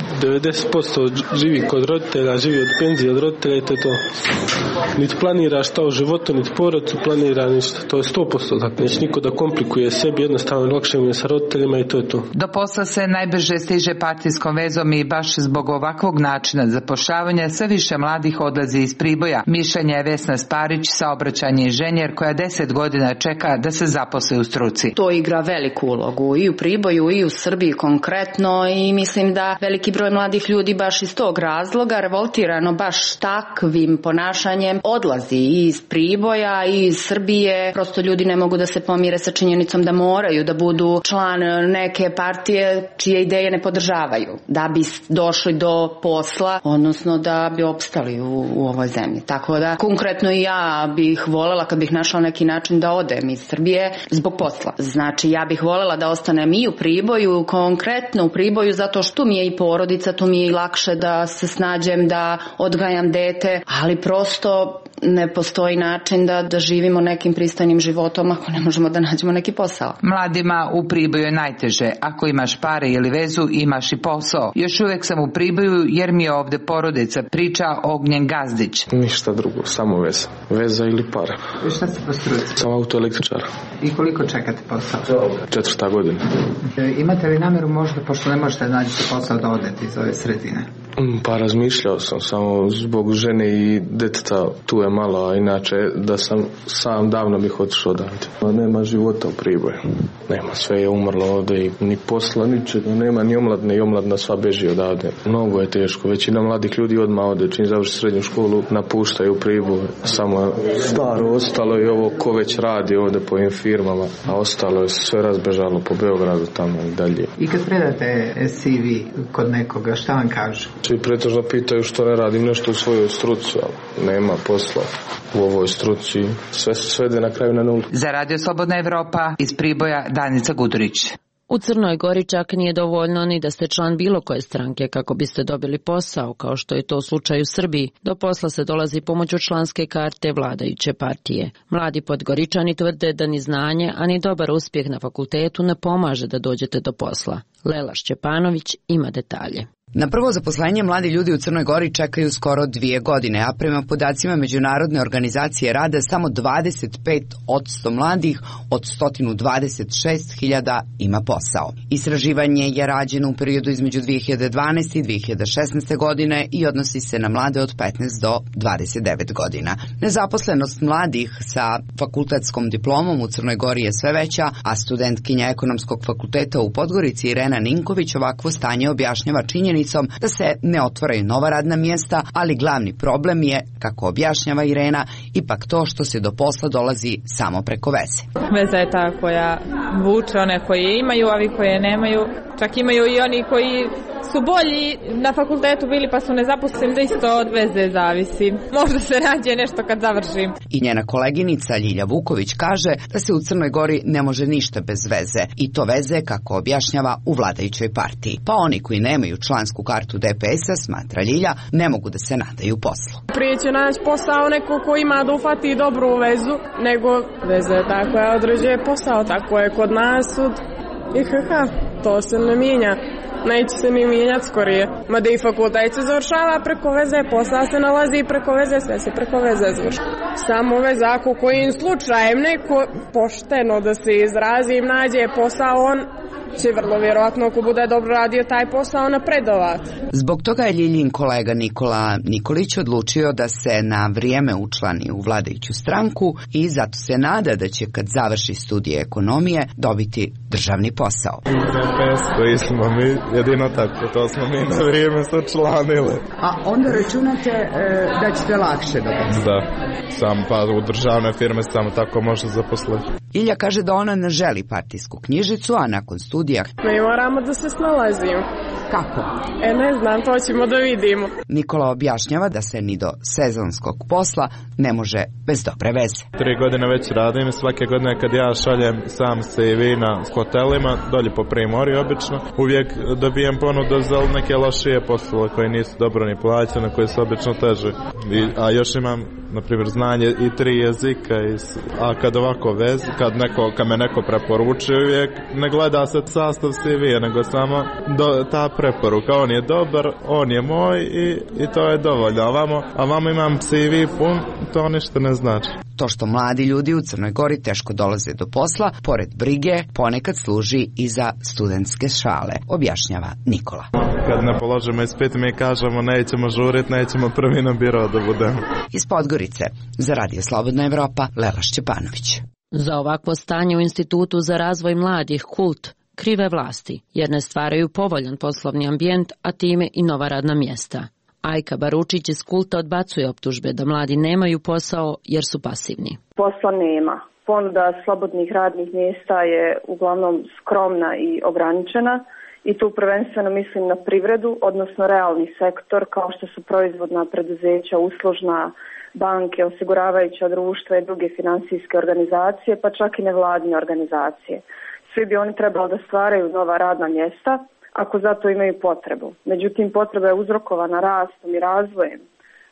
90% živi kod roditelja, živi od penzije od roditelja i to je to. Niti planira šta u životu, niti porodicu planira ništa. To je 100%. Dakle, neće niko da komplikuje sebi, jednostavno lakše mu je sa roditeljima i to je to. Do posla se najbrže stiže partijskom vezom i baš zbog ovakvog načina zapošljavanja sve više mladih odlazi iz Priboja. Mišljenje je Vesna Sparić, saobraćajni inženjer koja 10 godina čeka da se zaposli u struci. To igra veliku ulogu i u Priboju i u Srbiji konkretno i mislim da veliki broj mladih ljudi baš iz tog razloga revoltirano baš takvim ponašanjem odlazi i iz Priboja i iz Srbije. Prosto ljudi ne mogu da se pomire sa činjenicom da moraju da budu član neke partije čije ideje ne podržavaju da bi došli do posla, odnosno da bi opstali u ovoj zemlji. Tako da konkretno i ja bih voljela kad bih našla neki način da odem iz Srbije zbog posla. Znači ja bih voljela da ostanem i u Priboju, konkretno u Priboju zato što mi je i porodica, tu mi je i lakše da se snađem, da odgajam dete, ali prosto ne postoji način da živimo nekim pristojnim životom ako ne možemo da nađemo neki posao. Mladima u Priboju je najteže. Ako imaš pare ili vezu, imaš i posao. Još uvijek sam u Priboju jer mi je ovde porodica, priča Ognjen Gazdić. Ništa drugo, samo veza. Veza ili pare. I šta se po struci? Sam autoelektričar. I koliko čekate posao? 4. godina. Imate li namjeru možda, pošto ne možete naći posao, da odete iz ove sredine? Pa razmišljao sam, samo zbog žene i deteta tu je malo, a inače da sam sam davno bih otišao odavde. Nema života u Priboju. nema, sve je umrlo ovdje i ni posla, ničega, nema ni omladne i omladna sva beži odavde. Mnogo je teško, većina mladih ljudi odmah ode, čim završi srednju školu, napuštaju Priboj, samo staro ostalo i ovo ko već radi ovdje po ovim firmama, a ostalo je sve razbežalo po Beogradu tamo i dalje. I kad predate CV kod nekoga, šta vam kažu? Svi pretežno pitaju što ne radim nešto u svojoj struci, ali nema posla u ovoj struci, sve se svede na kraju na nulu. Za Radio Slobodna Evropa iz Priboja Danica Gudurić. U Crnoj Gori čak nije dovoljno ni da ste član bilo koje stranke kako biste dobili posao, kao što je to u slučaju u Srbiji. Do posla se dolazi pomoću članske karte vladajuće partije. Mladi Podgoričani tvrde da ni znanje, a ni dobar uspjeh na fakultetu ne pomaže da dođete do posla. Lela Šćepanović ima detalje. Na prvo zaposlenje mladi ljudi u Crnoj Gori čekaju skoro 2 godine, a prema podacima Međunarodne organizacije rada samo 25% mladih od 126.000 ima posao. Istraživanje je rađeno u periodu između 2012. i 2016. godine i odnosi se na mlade od 15 do 29 godina. Nezaposlenost mladih sa fakultetskom diplomom u Crnoj Gori je sve veća, a studentkinja Ekonomskog fakulteta u Podgorici Irena Ninković ovakvo stanje objašnjava činjenicom da se ne otvaraju nova radna mjesta, ali glavni problem je, kako objašnjava Irena, ipak to što se do posla dolazi samo preko veze. Veza je ta koja vuče one koje imaju, a vi koje nemaju. Čak imaju i oni koji su bolji na fakultetu bili pa su nezaposleni, da isto od veze zavisi. Možda se nađe nešto kad završim. I njena koleginica Ljilja Vuković kaže da se u Crnoj Gori ne može ništa bez veze. I to veze, kako objašnjava, u vladajućoj partiji. Pa oni koji nemaju člansku kartu DPS-a, smatra Ljilja, ne mogu da se nadaju poslu. Prije će naći posao neko ko ima da ufati dobru vezu, nego veza je ta koja određuje posao, tako je kod nas od IHH. To se ne mijenja. Neće se ni mijenjati skorije. Mada i fakultet se završava preko veze, posao se nalazi i preko veze, sve se preko veze završava. Samo veze, ako kojim slučajem neko pošteno da se izrazim nađe posao, on će vrlo vjerojatno, ako bude dobro radio taj posao, napredovati. Zbog toga je Ljiljin kolega Nikola Nikolić odlučio da se na vrijeme učlani u vladajuću stranku i zato se nada da će kad završi studije ekonomije dobiti državni posao. DPS koji smo mi, jedino tako, to smo mi na vrijeme se učlanili. A onda računate da ćete lakše dobiti? Da, sam pa u državne firme samo tako može zaposliti. Ilja kaže da ona ne želi partijsku knjižicu, a nakon studija... Mi moramo da se snalazimo. Kako? Ne znam, to ćemo da vidimo. Nikola objašnjava da se ni do sezonskog posla ne može bez dobre veze. 3 godine već radim i svake godine kad ja šaljem sam CV na hotelima, dolje po Primorju obično, uvijek dobijem ponudu za neke lošije poslove koje nisu dobro ni plaćene, koje su obično teže. A još imam, na primjer, znanje i 3 jezika, a kad ovako vez, kad me neko preporučuje, uvijek ne gleda se sastav CV-a, nego samo ta preporuka, on je dobar, on je moj i to je dovoljno. A vamo imam CV pun, to ništa ne znači. To što mladi ljudi u Crnoj Gori teško dolaze do posla, pored brige, ponekad služi i za studentske šale, objašnjava Nikola. Kad ne položimo ispit, mi kažemo nećemo žuriti, nećemo prvi na biro da budemo. Iz Podgorice, za Radio Slobodna Evropa, Lela Šćepanović. Za ovakvo stanje u Institutu za razvoj mladih KULT krive vlasti, jer ne stvaraju povoljan poslovni ambijent, a time i nova radna mjesta. Ajka Baručić iz KULT-a odbacuje optužbe da mladi nemaju posao jer su pasivni. Posla nema. Ponuda slobodnih radnih mjesta je uglavnom skromna i ograničena i tu prvenstveno mislim na privredu, odnosno realni sektor kao što su proizvodna preduzeća, uslužna, banke, osiguravajuća društva i druge financijske organizacije, pa čak i nevladine organizacije. Svi bi oni trebali da stvaraju nova radna mjesta ako zato imaju potrebu. Međutim, potreba je uzrokovana rastom i razvojem.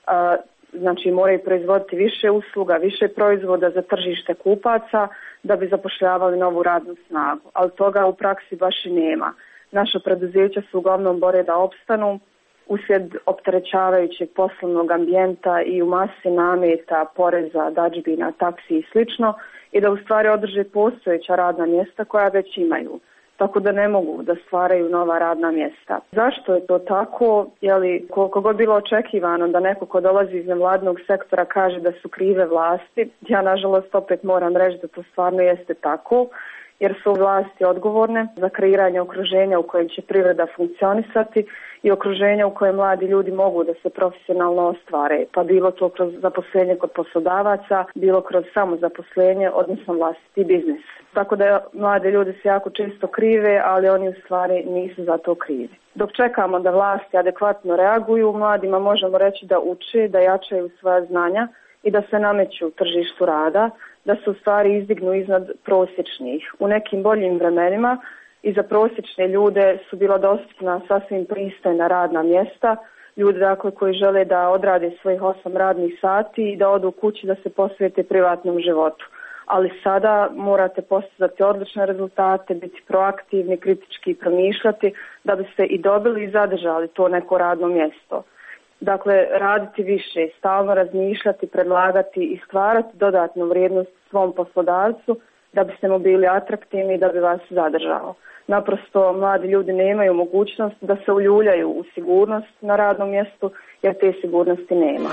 Znači, moraju proizvoditi više usluga, više proizvoda za tržište kupaca da bi zapošljavali novu radnu snagu. Ali toga u praksi baš i nema. Naša preduzeća se uglavnom bore da opstanu uslijed opterećavajućeg poslovnog ambijenta i u masi nameta, poreza, dadžbina, taksi i slično, i da u stvari održe postojeća radna mjesta koja već imaju. Tako da ne mogu da stvaraju nova radna mjesta. Zašto je to tako? Koliko god bilo očekivano da neko ko dolazi iz nevladnog sektora kaže da su krive vlasti, ja nažalost opet moram reći da to stvarno jeste tako, jer su vlasti odgovorne za kreiranje okruženja u kojem će privreda funkcionisati i okruženja u kojem mladi ljudi mogu da se profesionalno ostvare, pa bilo to kroz zaposlenje kod poslodavaca, bilo kroz samozaposlenje, odnosno vlastiti biznis. Tako da mlade ljudi se jako često krive, ali oni u stvari nisu za to krivi. Dok čekamo da vlasti adekvatno reaguju, mladima možemo reći da uče, da jačaju svoja znanja i da se nameću tržištu rada, da se u stvari izdignu iznad prosječnih. U nekim boljim vremenima i za prosječne ljude su bila dostupna sasvim pristojna radna mjesta, ljudi dakle koji žele da odrade svojih 8 radnih sati i da odu kući da se posvete privatnom životu. Ali sada morate postizati odlične rezultate, biti proaktivni, kritički promišljati da biste i dobili i zadržali to neko radno mjesto. Dakle, raditi više, stalno razmišljati, predlagati i stvarati dodatnu vrijednost svom poslodavcu da biste mu bili atraktivni i da bi vas zadržao. Naprosto, mladi ljudi nemaju mogućnost da se uljuljaju u sigurnost na radnom mjestu, jer te sigurnosti nema.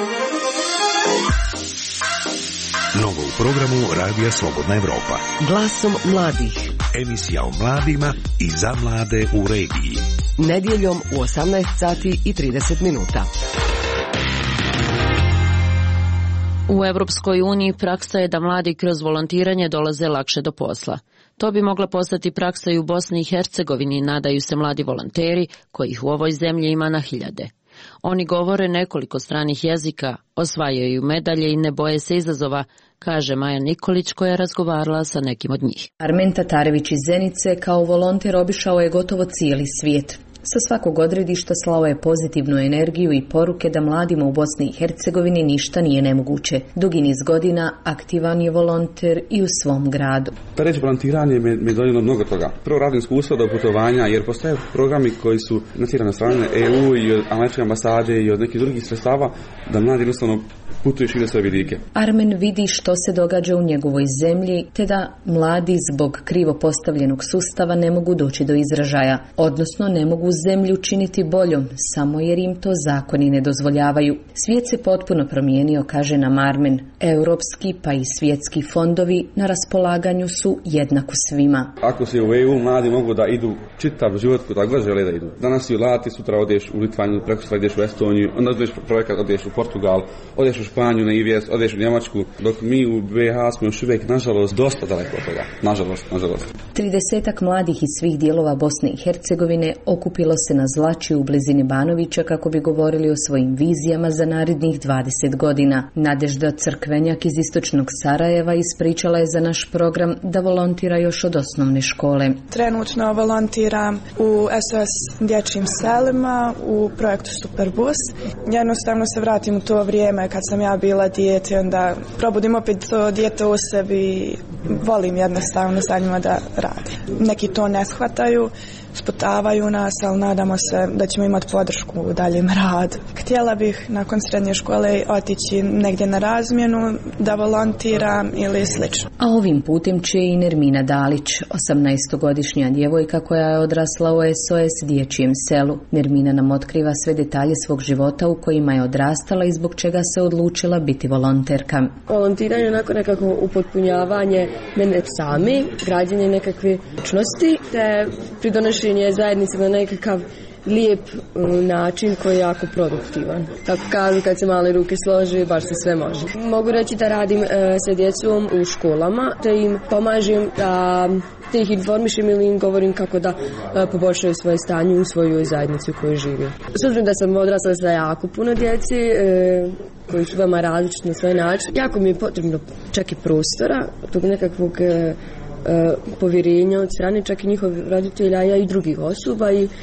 Novo u programu Radija Slobodna Evropa. Glasom mladih. Emisija o mladima i za mlade u regiji. Nedjeljom u 18 sati i 30 minuta. U Evropskoj uniji praksa je da mladi kroz volontiranje dolaze lakše do posla. To bi mogla postati praksa i u Bosni i Hercegovini, nadaju se mladi volonteri, kojih u ovoj zemlji ima na hiljade. Oni govore nekoliko stranih jezika, osvajaju medalje i ne boje se izazova, kaže Maja Nikolić koja je razgovarala sa nekim od njih. Armen Tatarević iz Zenice kao volonter obišao je gotovo cijeli svijet. Sa svakog odredišta slao je pozitivnu energiju i poruke da mladima u Bosni i Hercegovini ništa nije nemoguće. Dugi niz godina aktivan je volonter i u svom gradu. Ta reč volontiranje me donijelo mnogo toga. Prvo radno iskustvo do putovanja, jer postoje programi koji su financirani na strane EU i od američke ambasade i od nekih drugih sredstava da mladi jednostavno putuju šire svoje vidike. Armen vidi što se događa u njegovoj zemlji, te da mladi zbog krivo postavljenog sustava ne mogu doći do izražaja, odnosno ne mogu zemlju činiti boljom, samo jer im to zakoni ne dozvoljavaju. Svijet se potpuno promijenio, kaže nam Armen. Europski pa i svjetski fondovi na raspolaganju su jednako svima. Ako si u EU, mladi mogu da idu čitav život kuda god žele da idu. Danas si u Lati, sutra odeš u Litvaniju, prekosutra ideš u Estoniju, onda odeš projekat, odeš u Portugal, odeš u Španiju na IVS, odeš u Njemačku, dok mi u BiH smo još uvijek, nažalost, dosta daleko od toga. Nažalost. 30 mladih iz svih dijelova Bosne i Hercegovine okupilo se na Zlači u blizini Banovića kako bi govorili o svojim vizijama za narednih 20 godina. Nadežda Crkvenjak iz istočnog Sarajeva ispričala je za naš program da volontira još od osnovne škole. Trenutno volontiram u SOS dječjim selima, u projektu Superbus. Jednostavno se vratim u to vrijeme kad sam ja bila dijete, onda probudim opet to dijete u sebi, volim jednostavno sa njima da radim. Neki to ne shvataju, sputavaju nas, ali nadamo se da ćemo imati podršku u daljem radu. Htjela bih nakon srednje škole otići negdje na razmjenu, da volontiram ili slično. A ovim putem će i Nermina Dalić, 18-godišnja djevojka koja je odrasla u SOS dječjem selu. Nermina nam otkriva sve detalje svog života u kojima je odrastala i zbog čega se odlučila biti volonterka. Volontiranje je onako nekako upotpunjavanje mene sami, građenje nekakve ličnosti, te pridonošenje zajednice na nekakav lijep način koji je jako produktivan. Tako kažu, kad se male ruke složi, baš se sve može. Mogu reći da radim sa djecom u školama, te im pomažem da te ih informišem ili im govorim kako da poboljšaju svoje stanje u svojoj zajednici u kojoj živim. S obzirom da sam odrasla sa jako puno djeci, koji su veoma različiti na svoj način, jako mi je potrebno čak i prostora, tog nekakvog povjerenja od strane čak i njihovih roditelja, ja i drugih osoba i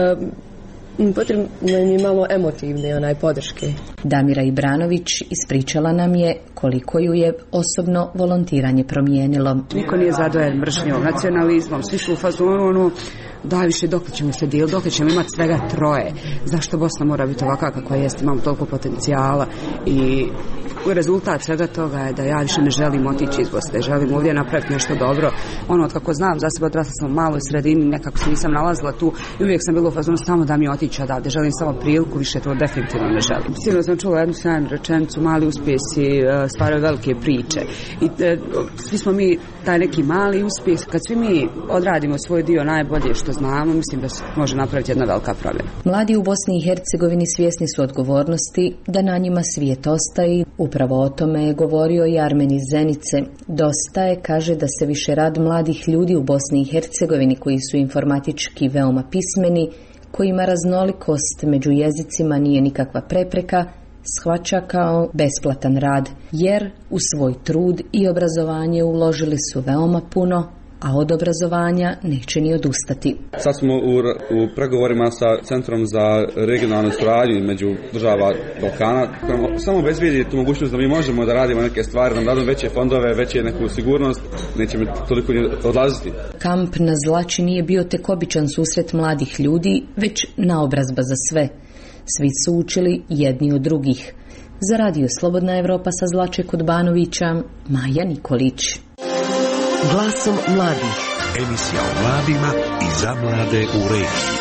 potrebno je malo emotivne podrške. Damira Ibranović ispričala nam je koliko ju je osobno volontiranje promijenilo. Niko nije zadovoljan mržnjom, nacionalizmom, svi su u fazonu daj više dok ćemo se dijeli, dok ćemo imati svega 3. Zašto Bosna mora biti ovakva kakva jest, imamo toliko potencijala i rezultat svega toga je da ja više ne želim otići iz Bosne, želim ovdje napraviti nešto dobro. Od kako znam za sebe, odrasla sam u maloj sredini, nekako se nisam nalazila tu i uvijek sam bila u fazonu samo da mi otići odavde, želim samo priliku, više to definitivno ne želim. Sigurno sam čula jednu sjajnu rečenicu, mali uspjesi stvaraju velike priče i svi smo mi taj neki mali uspjeh, kad svi mi odradimo svoj dio najbolje što znamo, mislim da se može napraviti jedna velika promjena. Mladi u Bosni i Hercegovini svjesni su odgovornosti da na njima svijet ostaje. Upravo o tome je govorio i Armen iz Zenice. Dosta je, kaže, da se više rad mladih ljudi u Bosni i Hercegovini koji su informatički veoma pismeni, kojima raznolikost među jezicima nije nikakva prepreka, shvaća kao besplatan rad, jer u svoj trud i obrazovanje uložili su veoma puno, a od obrazovanja neće ni odustati. Sad smo u pregovorima sa Centrom za regionalnu suradnju među država Balkana. Samo obezbedi tu mogućnost da mi možemo da radimo neke stvari, da nam dadu veće fondove, veće neku sigurnost, nećemo toliko odlaziti. Kamp na Zlači nije bio tek običan susret mladih ljudi, već naobrazba za sve. Svi su učili jedni od drugih. Za Radio Slobodna Evropa sa Zlače kod Banovića, Maja Nikolić. Glasom mladih. Emisija o mladima i za mlade u regiji.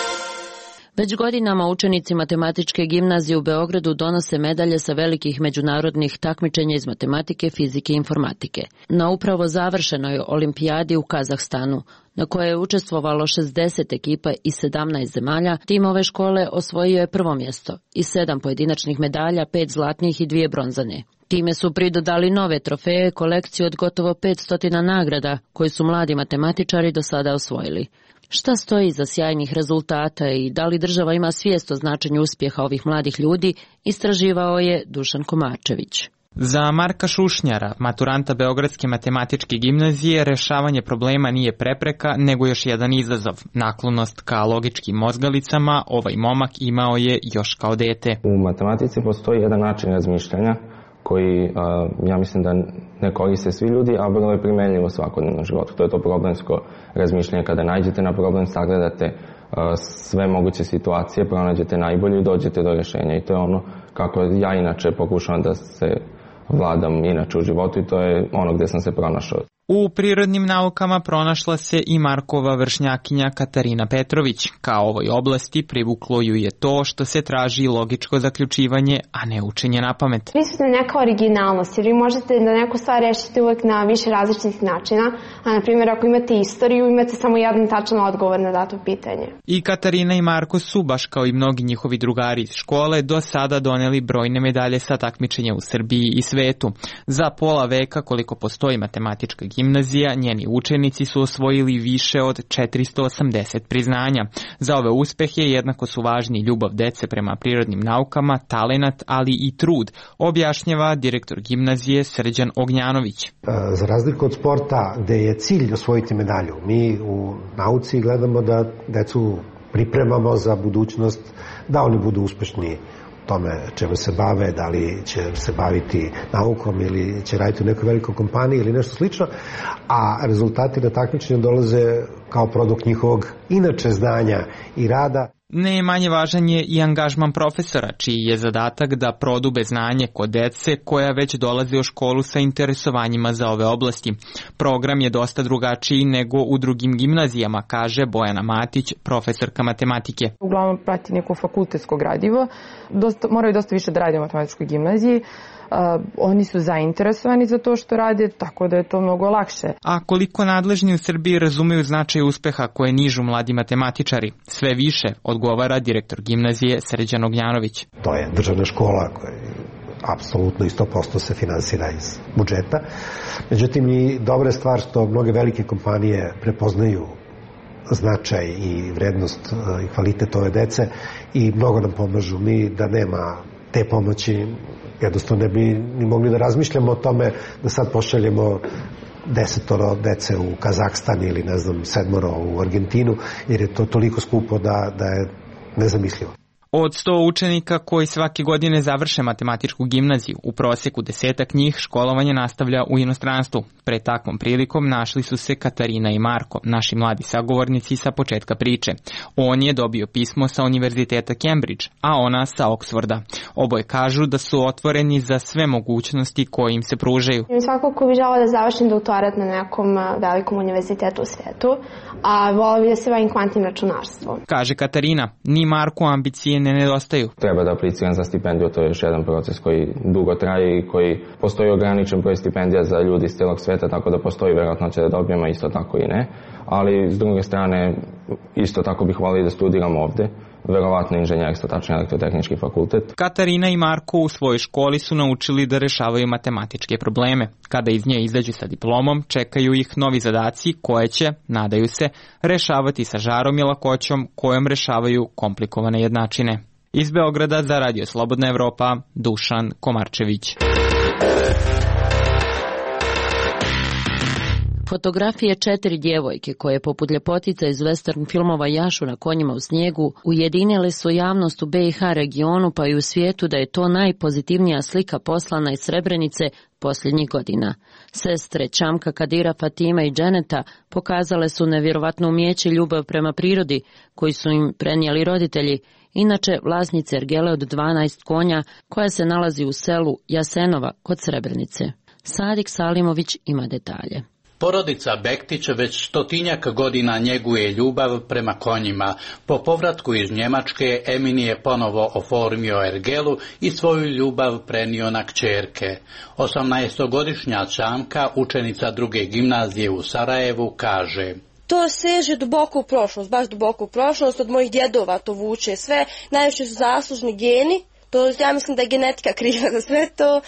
Već godinama učenici Matematičke gimnazije u Beogradu donose medalje sa velikih međunarodnih takmičenja iz matematike, fizike i informatike. Na upravo završenoj olimpijadi u Kazahstanu, na kojoj je učestvovalo 60 ekipa iz 17 zemalja, tim ove škole osvojio je prvo mjesto i 7 pojedinačnih medalja, 5 zlatnih i 2 bronzane. Time su pridodali nove trofeje, kolekciju od gotovo 500 nagrada koje su mladi matematičari do sada osvojili. Šta stoji iza sjajnih rezultata i da li država ima svijest o značenju uspjeha ovih mladih ljudi, istraživao je Dušan Komačević. Za Marka Šušnjara, maturanta Beogradske matematičke gimnazije, rešavanje problema nije prepreka, nego još jedan izazov. Naklonost ka logičkim mozgalicama ovaj momak imao je još kao dete. U matematici postoji jedan način razmišljanja koji, ja mislim da ne koriste svi ljudi, a vrlo je primenljivo u svakodnevnom životu. To je to problemsko razmišljanje. Kada nađete na problem, sagledate sve moguće situacije, pronađete najbolje i dođete do rješenja. I to je ono kako ja inače pokušavam da se vladam inače u životu i to je ono gdje sam se pronašao. U prirodnim naukama pronašla se i Markova vršnjakinja Katarina Petrović. Kao ovoj oblasti privuklo ju je to što se traži logičko zaključivanje, a ne učenje na pamet. Mislim da je neka originalnost, jer vi možete da neku stvar rešite uvek na više različitih načina, a na primjer ako imate istoriju, imate samo jedan tačan odgovor na dato pitanje. I Katarina i Marko su, baš kao i mnogi njihovi drugari iz škole, do sada doneli brojne medalje sa takmičenja u Srbiji i svetu. Za pola veka koliko postoji matematička gimnazija, njeni učenici su osvojili više od 480 priznanja. Za ove uspehe jednako su važni ljubav dece prema prirodnim naukama, talenat, ali i trud, objašnjava direktor gimnazije Srđan Ognjanović. Za razliku od sporta gde je cilj osvojiti medalju, mi u nauci gledamo da decu pripremamo za budućnost, da oni budu uspešni tome čemu se bave, da li će se baviti naukom ili će raditi u nekoj velikoj kompaniji ili nešto slično, a rezultati na takmičenju dolaze kao produkt njihovog inače znanja i rada. Ne manje važan je i angažman profesora, čiji je zadatak da prodube znanje kod dece koja već dolaze u školu sa interesovanjima za ove oblasti. Program je dosta drugačiji nego u drugim gimnazijama, kaže Bojana Matić, profesorka matematike. Uglavnom prati neko fakultetsko gradivo, moraju dosta više da rade u matematičkoj gimnaziji. Oni su zainteresovani za to što rade, tako da je to mnogo lakše. A koliko nadležni u Srbiji razumeju značaj uspeha koje nižu mladi matematičari? Sve više, odgovara direktor gimnazije Srđan Ognjanović. To je državna škola koja apsolutno i 100% se finansira iz budžeta. Međutim, i dobra je stvar što mnoge velike kompanije prepoznaju značaj i vrednost i kvalitet ove dece i mnogo nam pomažu. Mi da nema te pomoći jednostavno ne bi ni mogli da razmišljamo o tome da sad pošaljemo 10 dece u Kazahstan ili 7 u Argentinu, jer je to toliko skupo da je nezamislivo. Od 100 učenika koji svake godine završe matematičku gimnaziju, u proseku 10 njih školovanje nastavlja u inostranstvu. Pred takvom prilikom našli su se Katarina i Marko, naši mladi sagovornici sa početka priče. On je dobio pismo sa Univerziteta Cambridge, a ona sa Oxforda. Oboje kažu da su otvoreni za sve mogućnosti koje im se pružaju. Svakako bi želao da završim doktorat na nekom velikom univerzitetu u svijetu, a volio bi da se bavim kvantnim računarstvom. Kaže Katarina, ni Marku ambicije ne nedostaju. Treba da apliciram za stipendiju, to je još jedan proces koji dugo traje i koji postoji ograničen broj stipendija za ljudi iz celog sveta, tako da postoji verovatnoća da dobijemo, isto tako i ne. Ali s druge strane, isto tako bih volio da studiram ovde, verovatno inženjerstvo, tačnije elektrotehnički fakultet. Katarina i Marko u svojoj školi su naučili da rešavaju matematičke probleme. Kada iz nje izađu sa diplomom, čekaju ih novi zadaci koje će, nadaju se, rešavati sa žarom i lakoćom kojom rešavaju komplikovane jednačine. Iz Beograda za Radio Slobodna Evropa, Dušan Komarčević. Fotografije 4 djevojke koje poput ljepotica iz western filmova jašu na konjima u snijegu ujedinile su javnost u BiH regionu pa i u svijetu da je to najpozitivnija slika poslana iz Srebrenice posljednjih godina. Sestre Čamka, Kadira, Fatima i Dženeta pokazale su nevjerovatno umijeće i ljubav prema prirodi koji su im prenijeli roditelji, inače vlasnice ergele od 12 konja koja se nalazi u selu Jasenova kod Srebrenice. Sadik Salimović ima detalje. Porodica Bektić već 100 godina njeguje ljubav prema konjima. Po povratku iz Njemačke Emin je ponovo oformio ergelu i svoju ljubav prenio na kćerke. 18-godišnja Čamka, učenica 2. gimnazije u Sarajevu, kaže: To seže duboko u prošlost, baš duboko u prošlost, od mojih djedova to vuče sve. Najviše su zaslužni geni, to ja mislim da je genetika kriva za sve to.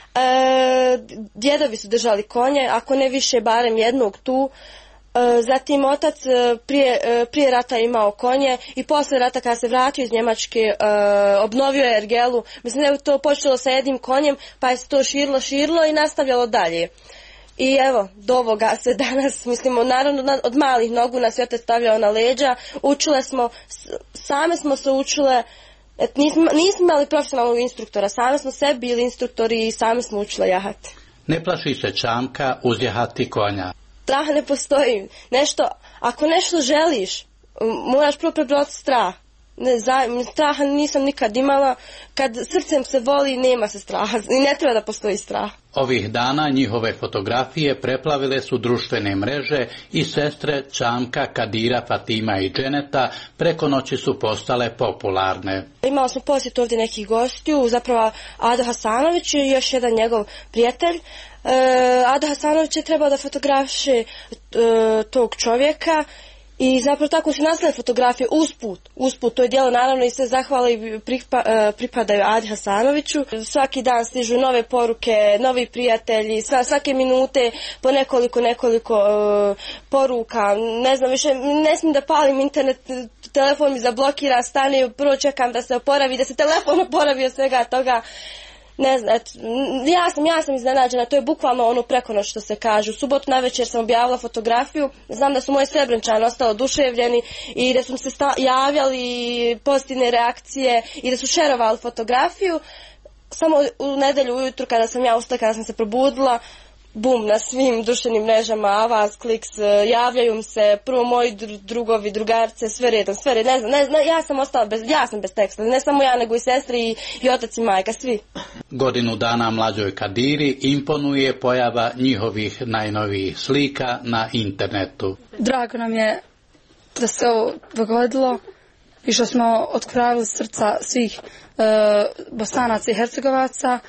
Djedovi su držali konje, ako ne više barem jednog tu. Zatim otac prije rata imao konje i posle rata kada se vratio iz Njemačke obnovio je ergelu. Mislim da je to počelo sa jednim konjem pa je se to širilo i nastavljalo dalje. I evo, do ovoga se danas, mislimo, naravno od malih nogu nas je otac stavljao na leđa, učile smo, same smo se učile. Nismo imali profesionalnog instruktora, sami smo sebi bili instruktori i sami smo učili jahati. Ne plaši se Čamka uzjahati konja. Strah ne postoji. Ako nešto želiš, moraš prvo prebroditi strah. Straha nisam nikad imala. Kad srcem se voli, nema se straha i ne treba da postoji strah. Ovih dana njihove fotografije preplavile su društvene mreže i sestre Čamka, Kadira, Fatima i Dženeta preko noći su postale popularne. Imala sam posjet ovdje nekih gostiju, zapravo Ado Hasanović i još jedan njegov prijatelj. Ado Hasanović je trebao da fotografiše tog čovjeka. I zapravo tako su nastale fotografije usput, to je djelo naravno i sve zahvale i pripadaju Adi Hasanoviću. Svaki dan stižu nove poruke, novi prijatelji, svake minute po nekoliko poruka, ne znam više, ne smijem da palim internet, telefon mi zablokira, stane, prvo čekam da se oporavi, da se telefon oporavi od svega toga. Ne znam, ja sam iznenađena, to je bukvalno ono preko noć što se kaže. U subotu navečer sam objavila fotografiju, znam da su moje Srebreničani ostali oduševljeni i da su se javljali pozitivne reakcije i da su šerovali fotografiju. Samo u nedelju ujutru kada sam ja ustala, kada sam se probudila, bum, na svim društvenim mrežama, Avaz, Kliks, javljaju mi se prvo moji drugovi, drugarce, sve redom, ne znam, ja sam bez teksta, ne samo ja, nego i sestri i otac i majka, svi. Godinu dana mlađoj Kadiri imponuje pojava njihovih najnovijih slika na internetu. Drago nam je da se ovo dogodilo i što smo otkravili srca svih Bosanaca i Hercegovaca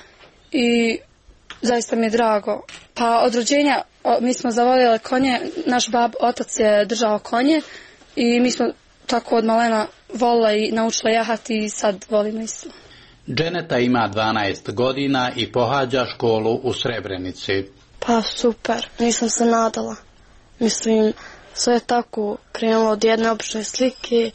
i zaista mi je drago. Pa od rođenja mi smo zavoljeli konje, naš otac je držao konje i mi smo tako od malena volili i naučili jahati i sad volimo isto. Dženeta ima 12 godina i pohađa školu u Srebrenici. Pa super, nisam se nadala. Mislim, sve je tako krenulo od jedne obične slike.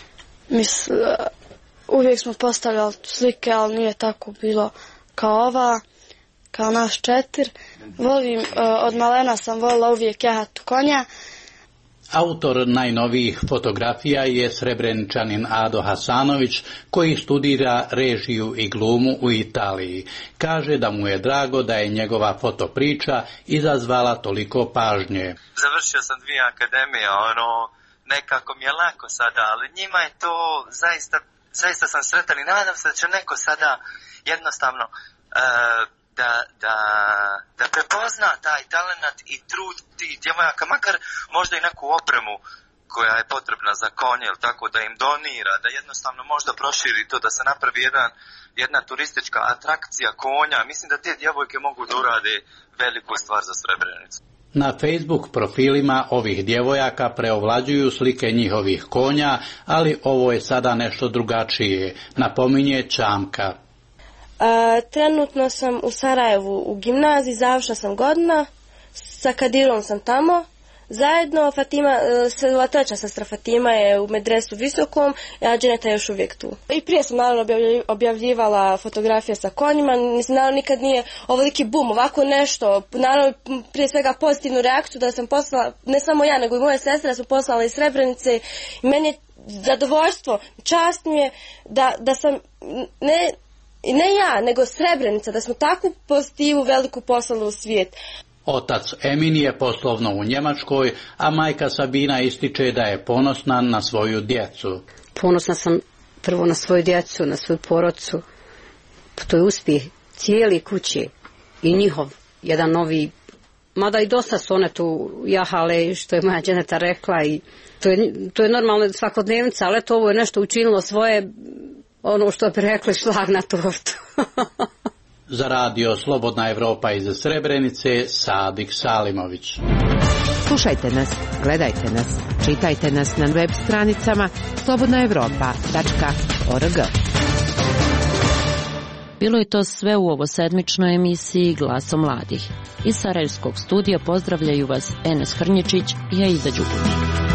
Uvijek smo postavljali slike, ali nije tako bilo kao ova. Kao naš 4. Volim, od malena sam volila uvijek jahati konja, Autor najnovijih fotografija je Srebreničanin Ado Hasanović, koji studira režiju i glumu u Italiji. Kaže da mu je drago da je njegova fotopriča izazvala toliko pažnje. Završio sam 2 akademije, nekako mi je lako sada, ali njima je to zaista sam sretan i nadam se da će neko sada jednostavno da prepozna taj talent i trud tih djevojaka, makar možda i neku opremu koja je potrebna za konje, ili tako, da im donira, da jednostavno možda proširi to, da se napravi jedna turistička atrakcija konja. Mislim da te djevojke mogu da urade veliku stvar za Srebrenicu. Na Facebook profilima ovih djevojaka preovlađuju slike njihovih konja, ali ovo je sada nešto drugačije, napominje Čamka. Trenutno sam u Sarajevu u gimnaziji, završila sam godina, sa Kadirom sam tamo. Zajedno Fatima, treća sestra Fatima je u medresu visokom, a Dženeta je još uvijek tu. I prije sam naravno objavljivala fotografije sa konjima, mislim naravno nikad nije ovoliki bum, ovako nešto, naravno prije svega pozitivnu reakciju da sam poslala, ne samo ja nego i moje sestre su poslala iz Srebrenice i meni je zadovoljstvo, čast mi je da sam, ne ja, nego Srebrenica, da smo takvu pozitivu veliku poslali u svijet. Otac Emin je poslovno u Njemačkoj, a majka Sabina ističe da je ponosna na svoju djecu. Ponosna sam prvo na svoju djecu, na svoju porodcu. To je uspjeh cijeli kuće i njihov, jedan novi, mada i dosta su one tu jahale, što je moja Dženeta rekla, i to je normalno svakodnevnica, ali to ovo je nešto učinilo svoje, ono što bi rekli, šlag na tortu. Za radio Slobodna Evropa iz Srebrenice, Sadik Salimović. Slušajte nas, gledajte nas, čitajte nas na web stranicama slobodnaevropa.org. Bilo je to sve u ovosedmičnoj emisiji Glaso mladih. Iz Sarajevskog studija pozdravljaju vas Enes Hrnječić i Aida Đubović.